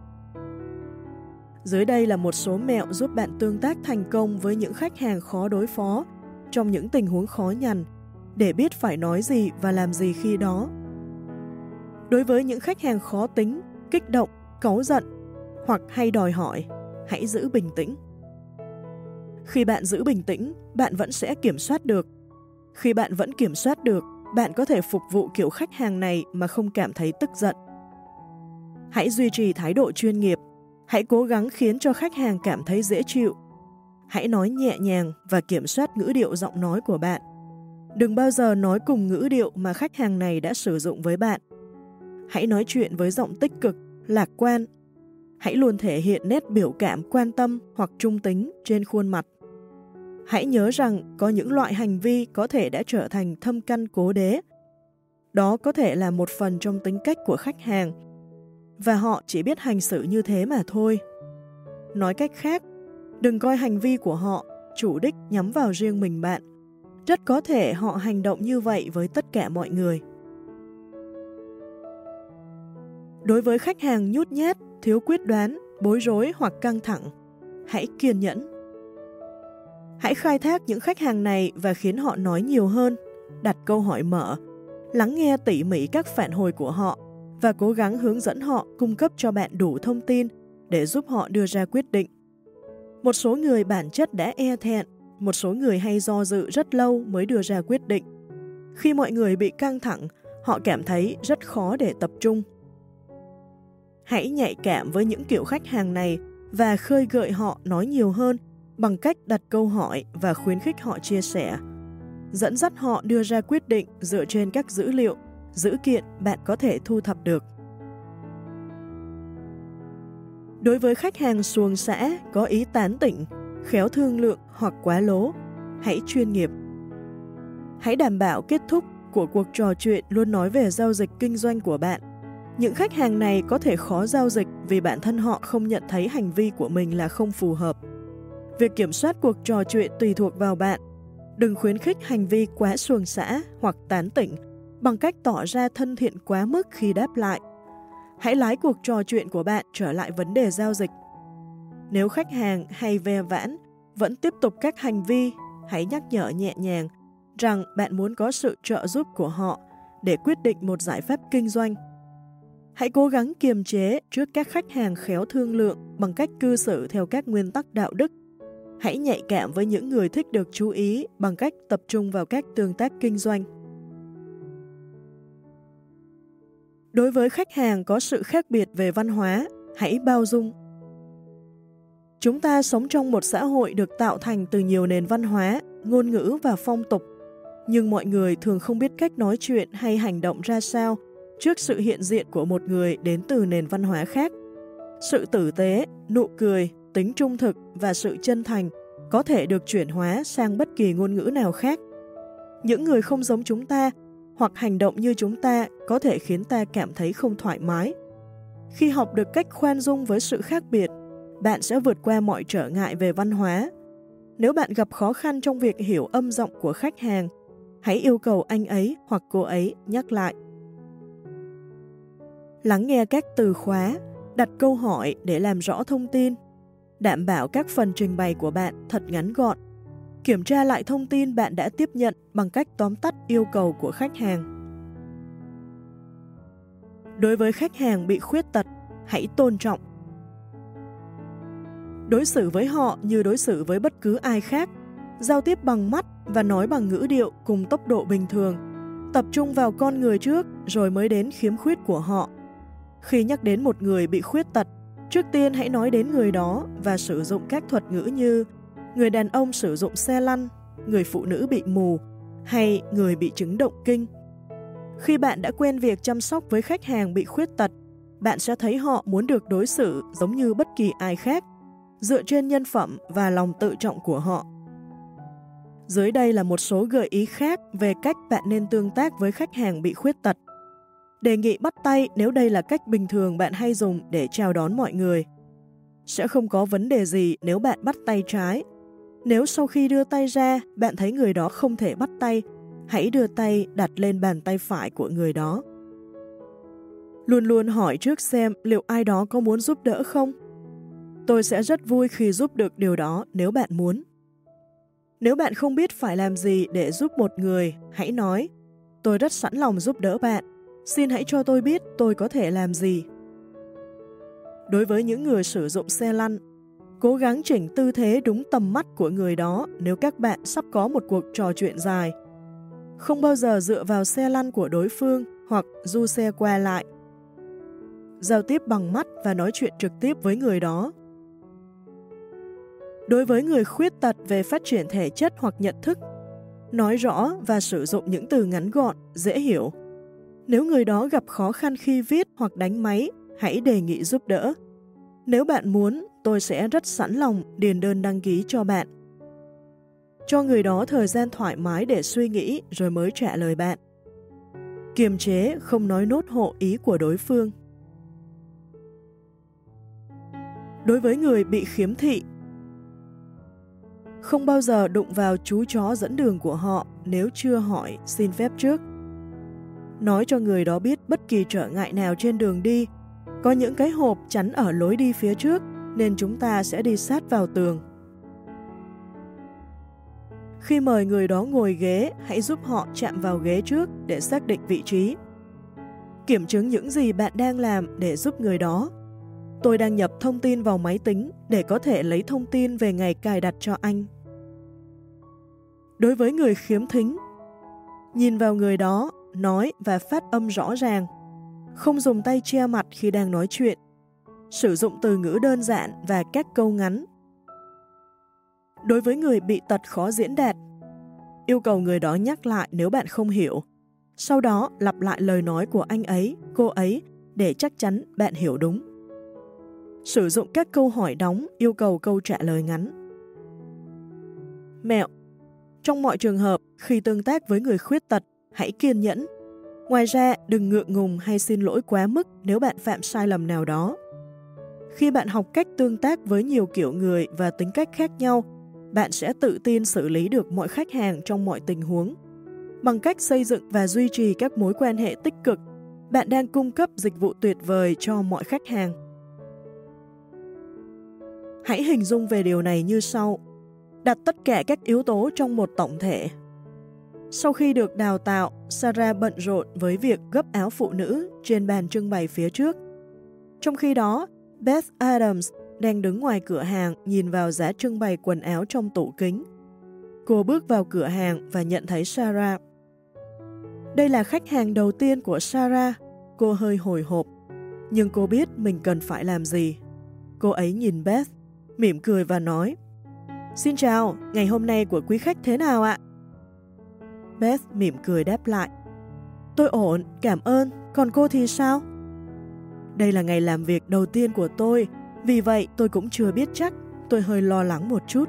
Dưới đây là một số mẹo giúp bạn tương tác thành công với những khách hàng khó đối phó trong những tình huống khó nhằn để biết phải nói gì và làm gì khi đó. Đối với những khách hàng khó tính, kích động, cáu giận hoặc hay đòi hỏi, hãy giữ bình tĩnh. Khi bạn giữ bình tĩnh, bạn vẫn sẽ kiểm soát được. Khi bạn vẫn kiểm soát được, bạn có thể phục vụ kiểu khách hàng này mà không cảm thấy tức giận. Hãy duy trì thái độ chuyên nghiệp. Hãy cố gắng khiến cho khách hàng cảm thấy dễ chịu. Hãy nói nhẹ nhàng và kiểm soát ngữ điệu giọng nói của bạn. Đừng bao giờ nói cùng ngữ điệu mà khách hàng này đã sử dụng với bạn. Hãy nói chuyện với giọng tích cực, lạc quan. Hãy luôn thể hiện nét biểu cảm quan tâm hoặc trung tính trên khuôn mặt. Hãy nhớ rằng có những loại hành vi có thể đã trở thành thâm căn cố đế. Đó có thể là một phần trong tính cách của khách hàng, và họ chỉ biết hành xử như thế mà thôi. Nói cách khác, đừng coi hành vi của họ chủ đích nhắm vào riêng mình bạn. Rất có thể họ hành động như vậy với tất cả mọi người. Đối với khách hàng nhút nhát, thiếu quyết đoán, bối rối hoặc căng thẳng, hãy kiên nhẫn. Hãy khai thác những khách hàng này và khiến họ nói nhiều hơn, đặt câu hỏi mở, lắng nghe tỉ mỉ các phản hồi của họ và cố gắng hướng dẫn họ cung cấp cho bạn đủ thông tin để giúp họ đưa ra quyết định. Một số người bản chất đã e thẹn, một số người hay do dự rất lâu mới đưa ra quyết định. Khi mọi người bị căng thẳng, họ cảm thấy rất khó để tập trung. Hãy nhạy cảm với những kiểu khách hàng này và khơi gợi họ nói nhiều hơn bằng cách đặt câu hỏi và khuyến khích họ chia sẻ. Dẫn dắt họ đưa ra quyết định dựa trên các dữ liệu, dữ kiện bạn có thể thu thập được. Đối với khách hàng xuồng xã có ý tán tỉnh, khéo thương lượng hoặc quá lố, hãy chuyên nghiệp. Hãy đảm bảo kết thúc của cuộc trò chuyện luôn nói về giao dịch kinh doanh của bạn. Những khách hàng này có thể khó giao dịch vì bản thân họ không nhận thấy hành vi của mình là không phù hợp. Việc kiểm soát cuộc trò chuyện tùy thuộc vào bạn. Đừng khuyến khích hành vi quá xuồng xã hoặc tán tỉnh bằng cách tỏ ra thân thiện quá mức khi đáp lại. Hãy lái cuộc trò chuyện của bạn trở lại vấn đề giao dịch. Nếu khách hàng hay ve vãn vẫn tiếp tục các hành vi, hãy nhắc nhở nhẹ nhàng rằng bạn muốn có sự trợ giúp của họ để quyết định một giải pháp kinh doanh. Hãy cố gắng kiềm chế trước các khách hàng khéo thương lượng bằng cách cư xử theo các nguyên tắc đạo đức. Hãy nhạy cảm với những người thích được chú ý bằng cách tập trung vào các tương tác kinh doanh. Đối với khách hàng có sự khác biệt về văn hóa, hãy bao dung. Chúng ta sống trong một xã hội được tạo thành từ nhiều nền văn hóa, ngôn ngữ và phong tục, nhưng mọi người thường không biết cách nói chuyện hay hành động ra sao trước sự hiện diện của một người đến từ nền văn hóa khác. Sự tử tế, nụ cười, tính trung thực và sự chân thành có thể được chuyển hóa sang bất kỳ ngôn ngữ nào khác. Những người không giống chúng ta hoặc hành động như chúng ta có thể khiến ta cảm thấy không thoải mái. Khi học được cách khoan dung với sự khác biệt, bạn sẽ vượt qua mọi trở ngại về văn hóa. Nếu bạn gặp khó khăn trong việc hiểu âm giọng của khách hàng, hãy yêu cầu anh ấy hoặc cô ấy nhắc lại. Lắng nghe các từ khóa, đặt câu hỏi để làm rõ thông tin. Đảm bảo các phần trình bày của bạn thật ngắn gọn. Kiểm tra lại thông tin bạn đã tiếp nhận bằng cách tóm tắt yêu cầu của khách hàng. Đối với khách hàng bị khuyết tật, hãy tôn trọng. Đối xử với họ như đối xử với bất cứ ai khác, giao tiếp bằng mắt và nói bằng ngữ điệu cùng tốc độ bình thường, tập trung vào con người trước rồi mới đến khiếm khuyết của họ. Khi nhắc đến một người bị khuyết tật, trước tiên hãy nói đến người đó và sử dụng các thuật ngữ như người đàn ông sử dụng xe lăn, người phụ nữ bị mù hay người bị chứng động kinh. Khi bạn đã quen việc chăm sóc với khách hàng bị khuyết tật, bạn sẽ thấy họ muốn được đối xử giống như bất kỳ ai khác, dựa trên nhân phẩm và lòng tự trọng của họ. Dưới đây là một số gợi ý khác về cách bạn nên tương tác với khách hàng bị khuyết tật. Đề nghị bắt tay nếu đây là cách bình thường bạn hay dùng để chào đón mọi người. Sẽ không có vấn đề gì nếu bạn bắt tay trái. Nếu sau khi đưa tay ra, bạn thấy người đó không thể bắt tay, hãy đưa tay đặt lên bàn tay phải của người đó. Luôn luôn hỏi trước xem liệu ai đó có muốn giúp đỡ không. Tôi sẽ rất vui khi giúp được điều đó nếu bạn muốn. Nếu bạn không biết phải làm gì để giúp một người, hãy nói, tôi rất sẵn lòng giúp đỡ bạn, xin hãy cho tôi biết tôi có thể làm gì. Đối với những người sử dụng xe lăn, cố gắng chỉnh tư thế đúng tầm mắt của người đó nếu các bạn sắp có một cuộc trò chuyện dài. Không bao giờ dựa vào xe lăn của đối phương hoặc du xe qua lại. Giao tiếp bằng mắt và nói chuyện trực tiếp với người đó. Đối với người khuyết tật về phát triển thể chất hoặc nhận thức, nói rõ và sử dụng những từ ngắn gọn, dễ hiểu. Nếu người đó gặp khó khăn khi viết hoặc đánh máy, hãy đề nghị giúp đỡ. Nếu bạn muốn, tôi sẽ rất sẵn lòng điền đơn đăng ký cho bạn. Cho người đó thời gian thoải mái để suy nghĩ rồi mới trả lời bạn. Kiềm chế, không nói nốt hộ ý của đối phương. Đối với người bị khiếm thị, không bao giờ đụng vào chú chó dẫn đường của họ nếu chưa hỏi xin phép trước. Nói cho người đó biết bất kỳ trở ngại nào trên đường đi, có những cái hộp chắn ở lối đi phía trước nên chúng ta sẽ đi sát vào tường. Khi mời người đó ngồi ghế, hãy giúp họ chạm vào ghế trước để xác định vị trí. Kiểm chứng những gì bạn đang làm để giúp người đó. Tôi đang nhập thông tin vào máy tính để có thể lấy thông tin về ngày cài đặt cho anh. Đối với người khiếm thính, nhìn vào người đó, nói và phát âm rõ ràng. Không dùng tay che mặt khi đang nói chuyện. Sử dụng từ ngữ đơn giản và các câu ngắn. Đối với người bị tật khó diễn đạt, yêu cầu người đó nhắc lại nếu bạn không hiểu. Sau đó lặp lại lời nói của anh ấy, cô ấy để chắc chắn bạn hiểu đúng. Sử dụng các câu hỏi đóng yêu cầu câu trả lời ngắn. Mẹo: trong mọi trường hợp, khi tương tác với người khuyết tật, hãy kiên nhẫn. Ngoài ra, đừng ngượng ngùng hay xin lỗi quá mức nếu bạn phạm sai lầm nào đó. Khi bạn học cách tương tác với nhiều kiểu người và tính cách khác nhau, bạn sẽ tự tin xử lý được mọi khách hàng trong mọi tình huống. Bằng cách xây dựng và duy trì các mối quan hệ tích cực, bạn đang cung cấp dịch vụ tuyệt vời cho mọi khách hàng. Hãy hình dung về điều này như sau. Đặt tất cả các yếu tố trong một tổng thể. Sau khi được đào tạo, Sarah bận rộn với việc gấp áo phụ nữ trên bàn trưng bày phía trước. Trong khi đó, Beth Adams đang đứng ngoài cửa hàng nhìn vào giá trưng bày quần áo trong tủ kính. Cô bước vào cửa hàng và nhận thấy Sarah. Đây là khách hàng đầu tiên của Sarah. Cô hơi hồi hộp, nhưng cô biết mình cần phải làm gì. Cô ấy nhìn Beth, mỉm cười và nói: "Xin chào, ngày hôm nay của quý khách thế nào ạ?" Beth mỉm cười đáp lại: "Tôi ổn, cảm ơn, còn cô thì sao?" "Đây là ngày làm việc đầu tiên của tôi, vì vậy tôi cũng chưa biết chắc, tôi hơi lo lắng một chút."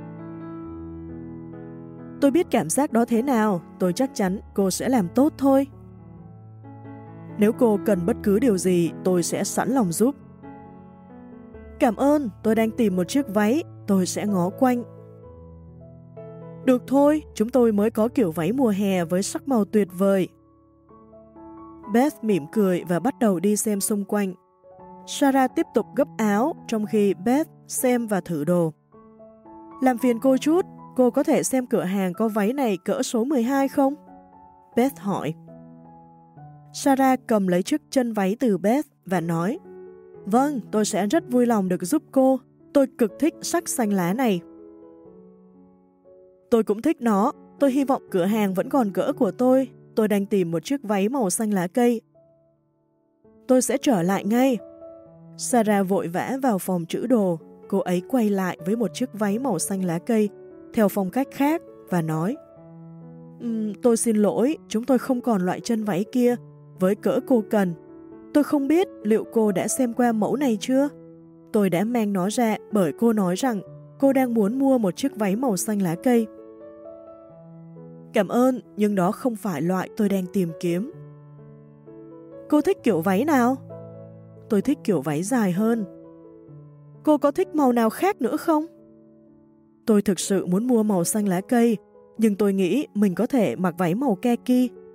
"Tôi biết cảm giác đó thế nào, tôi chắc chắn cô sẽ làm tốt thôi." "Nếu cô cần bất cứ điều gì, tôi sẽ sẵn lòng giúp." "Cảm ơn, tôi đang tìm một chiếc váy, tôi sẽ ngó quanh." "Được thôi, chúng tôi mới có kiểu váy mùa hè với sắc màu tuyệt vời." Beth mỉm cười và bắt đầu đi xem xung quanh. Sarah tiếp tục gấp áo trong khi Beth xem và thử đồ. "Làm phiền cô chút, cô có thể xem cửa hàng có váy này cỡ số 12 không? Beth hỏi. Sarah cầm lấy chiếc chân váy từ Beth và nói, vâng, tôi sẽ rất vui lòng được giúp cô. Tôi cực thích sắc xanh lá này. Tôi cũng thích nó. Tôi hy vọng cửa hàng vẫn còn cỡ của tôi. Tôi đang tìm một chiếc váy màu xanh lá cây. Tôi sẽ trở lại ngay. Sarah vội vã vào phòng trữ đồ. Cô ấy quay lại với một chiếc váy màu xanh lá cây theo phong cách khác và nói, tôi xin lỗi, chúng tôi không còn loại chân váy kia với cỡ cô cần. Tôi không biết liệu cô đã xem qua mẫu này chưa? Tôi đã mang nó ra bởi cô nói rằng cô đang muốn mua một chiếc váy màu xanh lá cây. Cảm ơn, nhưng đó không phải loại tôi đang tìm kiếm. Cô thích kiểu váy nào? Tôi thích kiểu váy dài hơn. Cô có thích màu nào khác nữa không? Tôi thực sự muốn mua màu xanh lá cây, nhưng tôi nghĩ mình có thể mặc váy màu kaki.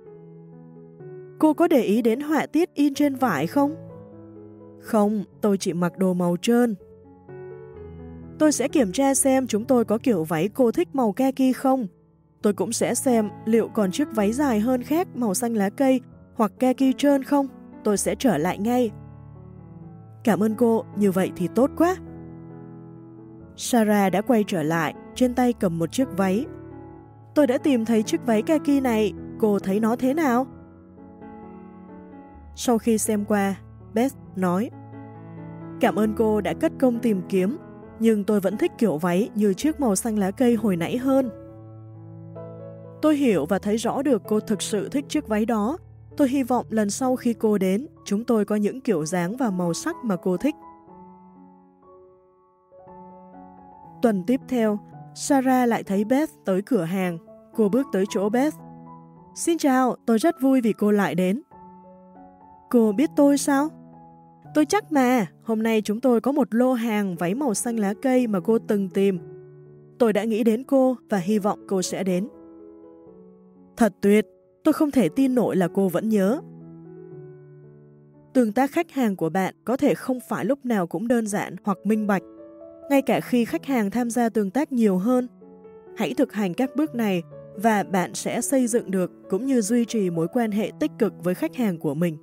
Cô có để ý đến họa tiết in trên vải không? Không, tôi chỉ mặc đồ màu trơn. Tôi sẽ kiểm tra xem chúng tôi có kiểu váy cô thích màu kaki không. Tôi cũng sẽ xem liệu còn chiếc váy dài hơn khác màu xanh lá cây hoặc kaki trơn không. Tôi sẽ trở lại ngay. Cảm ơn cô, như vậy thì tốt quá. Sarah đã quay trở lại, trên tay cầm một chiếc váy. Tôi đã tìm thấy chiếc váy kaki này, cô thấy nó thế nào? Sau khi xem qua, Beth nói, cảm ơn cô đã cất công tìm kiếm, nhưng tôi vẫn thích kiểu váy như chiếc màu xanh lá cây hồi nãy hơn. Tôi hiểu và thấy rõ được cô thực sự thích chiếc váy đó. Tôi hy vọng lần sau khi cô đến, chúng tôi có những kiểu dáng và màu sắc mà cô thích. Tuần tiếp theo, Sarah lại thấy Beth tới cửa hàng. Cô bước tới chỗ Beth. Xin chào, tôi rất vui vì cô lại đến. Cô biết tôi sao? Tôi chắc mà, hôm nay chúng tôi có một lô hàng váy màu xanh lá cây mà cô từng tìm. Tôi đã nghĩ đến cô và hy vọng cô sẽ đến. Thật tuyệt, tôi không thể tin nổi là cô vẫn nhớ. Tương tác khách hàng của bạn có thể không phải lúc nào cũng đơn giản hoặc minh bạch. Ngay cả khi khách hàng tham gia tương tác nhiều hơn, hãy thực hành các bước này và bạn sẽ xây dựng được cũng như duy trì mối quan hệ tích cực với khách hàng của mình.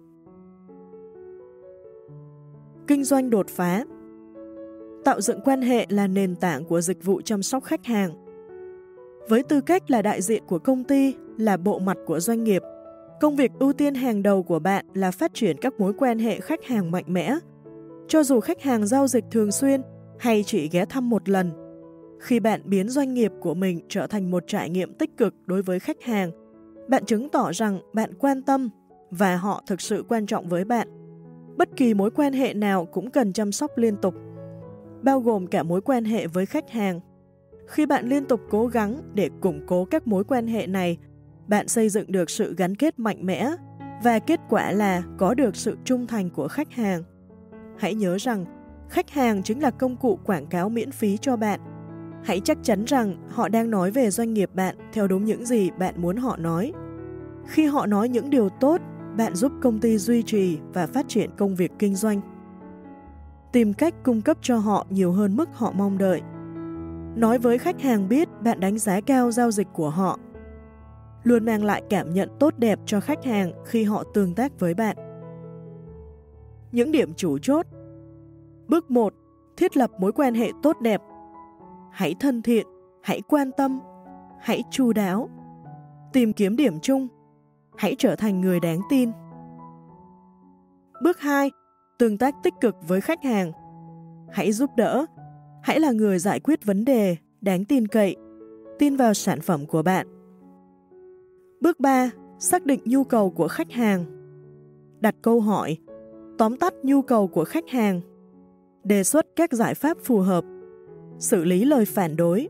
Kinh doanh đột phá. Tạo dựng quan hệ là nền tảng của dịch vụ chăm sóc khách hàng. Với tư cách là đại diện của công ty, là bộ mặt của doanh nghiệp, công việc ưu tiên hàng đầu của bạn là phát triển các mối quan hệ khách hàng mạnh mẽ. Cho dù khách hàng giao dịch thường xuyên hay chỉ ghé thăm một lần, khi bạn biến doanh nghiệp của mình trở thành một trải nghiệm tích cực đối với khách hàng, bạn chứng tỏ rằng bạn quan tâm và họ thực sự quan trọng với bạn. Bất kỳ mối quan hệ nào cũng cần chăm sóc liên tục, bao gồm cả mối quan hệ với khách hàng. Khi bạn liên tục cố gắng để củng cố các mối quan hệ này, bạn xây dựng được sự gắn kết mạnh mẽ và kết quả là có được sự trung thành của khách hàng. Hãy nhớ rằng, khách hàng chính là công cụ quảng cáo miễn phí cho bạn. Hãy chắc chắn rằng họ đang nói về doanh nghiệp bạn theo đúng những gì bạn muốn họ nói. Khi họ nói những điều tốt, bạn giúp công ty duy trì và phát triển công việc kinh doanh. Tìm cách cung cấp cho họ nhiều hơn mức họ mong đợi. Nói với khách hàng biết bạn đánh giá cao giao dịch của họ. Luôn mang lại cảm nhận tốt đẹp cho khách hàng khi họ tương tác với bạn. Những điểm chủ chốt. Bước 1. Thiết lập mối quan hệ tốt đẹp. Hãy thân thiện, hãy quan tâm, hãy chu đáo. Tìm kiếm điểm chung. Hãy trở thành người đáng tin. Bước 2. Tương tác tích cực với khách hàng. Hãy giúp đỡ. Hãy là người giải quyết vấn đề, đáng tin cậy. Tin vào sản phẩm của bạn. Bước 3. Xác định nhu cầu của khách hàng. Đặt câu hỏi. Tóm tắt nhu cầu của khách hàng. Đề xuất các giải pháp phù hợp. Xử lý lời phản đối.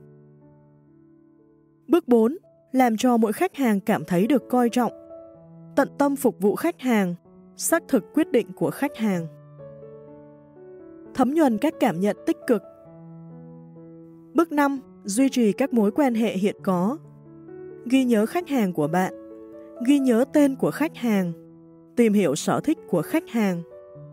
Bước 4. Làm cho mỗi khách hàng cảm thấy được coi trọng. Tận tâm phục vụ khách hàng. Xác thực quyết định của khách hàng. Thấm nhuần các cảm nhận tích cực. Bước 5. Duy trì các mối quan hệ hiện có. Ghi nhớ khách hàng của bạn. Ghi nhớ tên của khách hàng. Tìm hiểu sở thích của khách hàng.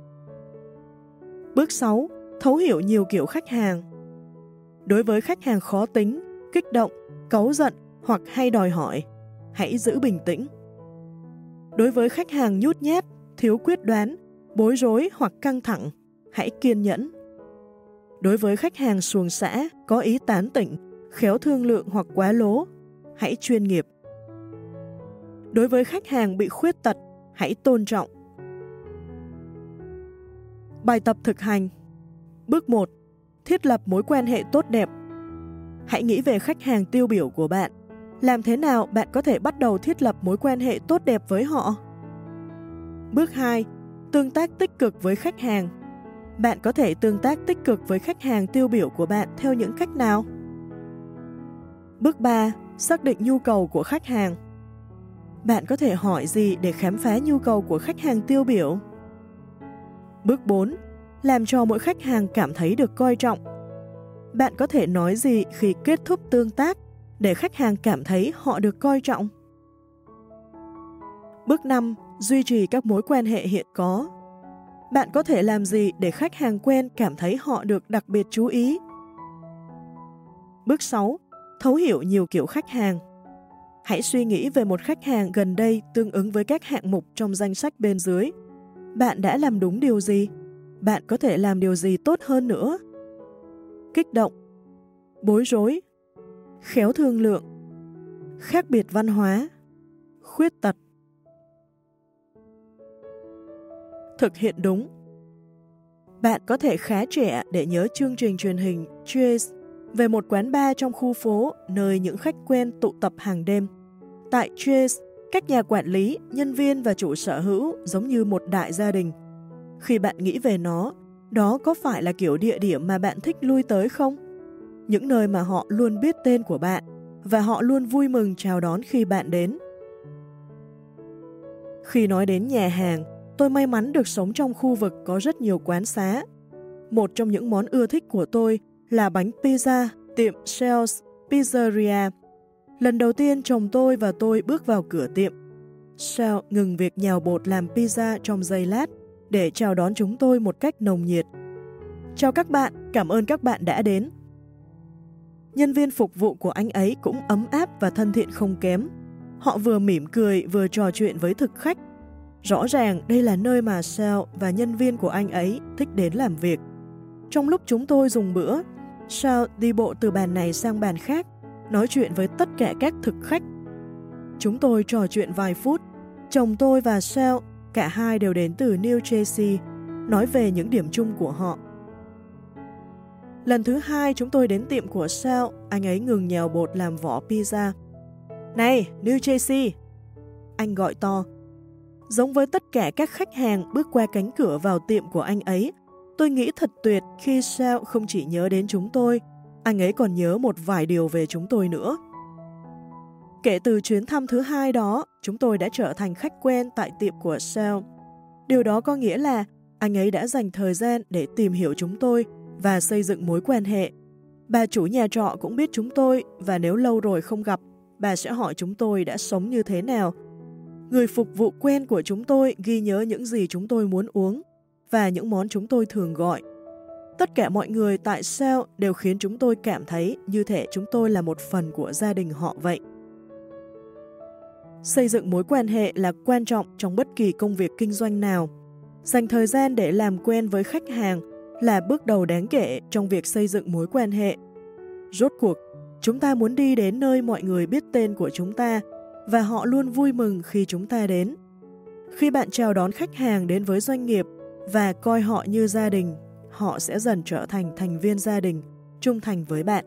Bước 6. Thấu hiểu nhiều kiểu khách hàng. Đối với khách hàng khó tính, kích động cáu giận hoặc hay đòi hỏi, hãy giữ bình tĩnh. Đối với khách hàng nhút nhát, thiếu quyết đoán, bối rối hoặc căng thẳng, hãy kiên nhẫn. Đối với khách hàng suồng sã, có ý tán tỉnh, khéo thương lượng hoặc quá lố, hãy chuyên nghiệp. Đối với khách hàng bị khuyết tật, hãy tôn trọng. Bài tập thực hành. Bước 1. Thiết lập mối quan hệ tốt đẹp. Hãy nghĩ về khách hàng tiêu biểu của bạn. Làm thế nào bạn có thể bắt đầu thiết lập mối quan hệ tốt đẹp với họ? Bước 2. Tương tác tích cực với khách hàng. Bạn có thể tương tác tích cực với khách hàng tiêu biểu của bạn theo những cách nào? Bước 3. Xác định nhu cầu của khách hàng. Bạn có thể hỏi gì để khám phá nhu cầu của khách hàng tiêu biểu? Bước 4. Làm cho mỗi khách hàng cảm thấy được coi trọng. Bạn có thể nói gì khi kết thúc tương tác để khách hàng cảm thấy họ được coi trọng? Bước 5. Duy trì các mối quan hệ hiện có. Bạn có thể làm gì để khách hàng quen cảm thấy họ được đặc biệt chú ý? Bước 6. Thấu hiểu nhiều kiểu khách hàng. Hãy suy nghĩ về một khách hàng gần đây tương ứng với các hạng mục trong danh sách bên dưới. Bạn đã làm đúng điều gì? Bạn có thể làm điều gì tốt hơn nữa? Kích động, bối rối, khéo thương lượng, khác biệt văn hóa, khuyết tật. Thực hiện đúng. Bạn có thể khá trẻ để nhớ chương trình truyền hình Cheers về một quán bar trong khu phố nơi những khách quen tụ tập hàng đêm. Tại Cheers, các nhà quản lý, nhân viên và chủ sở hữu giống như một đại gia đình. Khi bạn nghĩ về nó, đó có phải là kiểu địa điểm mà bạn thích lui tới không? Những nơi mà họ luôn biết tên của bạn và họ luôn vui mừng chào đón khi bạn đến. Khi nói đến nhà hàng, tôi may mắn được sống trong khu vực có rất nhiều quán xá. Một trong những món ưa thích của tôi là bánh pizza tiệm Shell's Pizzeria. Lần đầu tiên chồng tôi và tôi bước vào cửa tiệm, Shell ngừng việc nhào bột làm pizza trong giây lát để chào đón chúng tôi một cách nồng nhiệt. Chào các bạn, cảm ơn các bạn đã đến. Nhân viên phục vụ của anh ấy cũng ấm áp và thân thiện không kém. Họ vừa mỉm cười vừa trò chuyện với thực khách. Rõ ràng đây là nơi mà Shell và nhân viên của anh ấy thích đến làm việc. Trong lúc chúng tôi dùng bữa, Shell đi bộ từ bàn này sang bàn khác, nói chuyện với tất cả các thực khách. Chúng tôi trò chuyện vài phút. Chồng tôi và Shell, cả hai đều đến từ New Jersey, nói về những điểm chung của họ. Lần thứ hai chúng tôi đến tiệm của Shell, anh ấy ngừng nhào bột làm vỏ pizza. Này, New Jersey! Anh gọi to. Giống với tất cả các khách hàng bước qua cánh cửa vào tiệm của anh ấy, tôi nghĩ thật tuyệt khi Shell không chỉ nhớ đến chúng tôi, anh ấy còn nhớ một vài điều về chúng tôi nữa. Kể từ chuyến thăm thứ hai đó, chúng tôi đã trở thành khách quen tại tiệm của Shell. Điều đó có nghĩa là anh ấy đã dành thời gian để tìm hiểu chúng tôi và xây dựng mối quan hệ. Bà chủ nhà trọ cũng biết chúng tôi và nếu lâu rồi không gặp, bà sẽ hỏi chúng tôi đã sống như thế nào. Người phục vụ quen của chúng tôi ghi nhớ những gì chúng tôi muốn uống và những món chúng tôi thường gọi. Tất cả mọi người tại Shell đều khiến chúng tôi cảm thấy như thể chúng tôi là một phần của gia đình họ vậy. Xây dựng mối quan hệ là quan trọng trong bất kỳ công việc kinh doanh nào. Dành thời gian để làm quen với khách hàng là bước đầu đáng kể trong việc xây dựng mối quan hệ. Rốt cuộc, chúng ta muốn đi đến nơi mọi người biết tên của chúng ta và họ luôn vui mừng khi chúng ta đến. Khi bạn chào đón khách hàng đến với doanh nghiệp và coi họ như gia đình, họ sẽ dần trở thành thành viên gia đình, trung thành với bạn.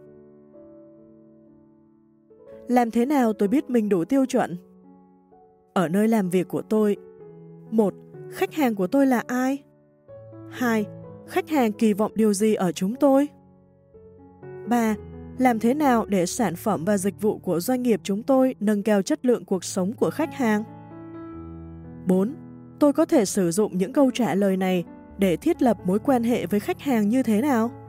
Làm thế nào tôi biết mình đủ tiêu chuẩn? Ở nơi làm việc của tôi, 1. Khách hàng của tôi là ai? 2. Khách hàng kỳ vọng điều gì ở chúng tôi? 3. Làm thế nào để sản phẩm và dịch vụ của doanh nghiệp chúng tôi nâng cao chất lượng cuộc sống của khách hàng? 4. Tôi có thể sử dụng những câu trả lời này để thiết lập mối quan hệ với khách hàng như thế nào?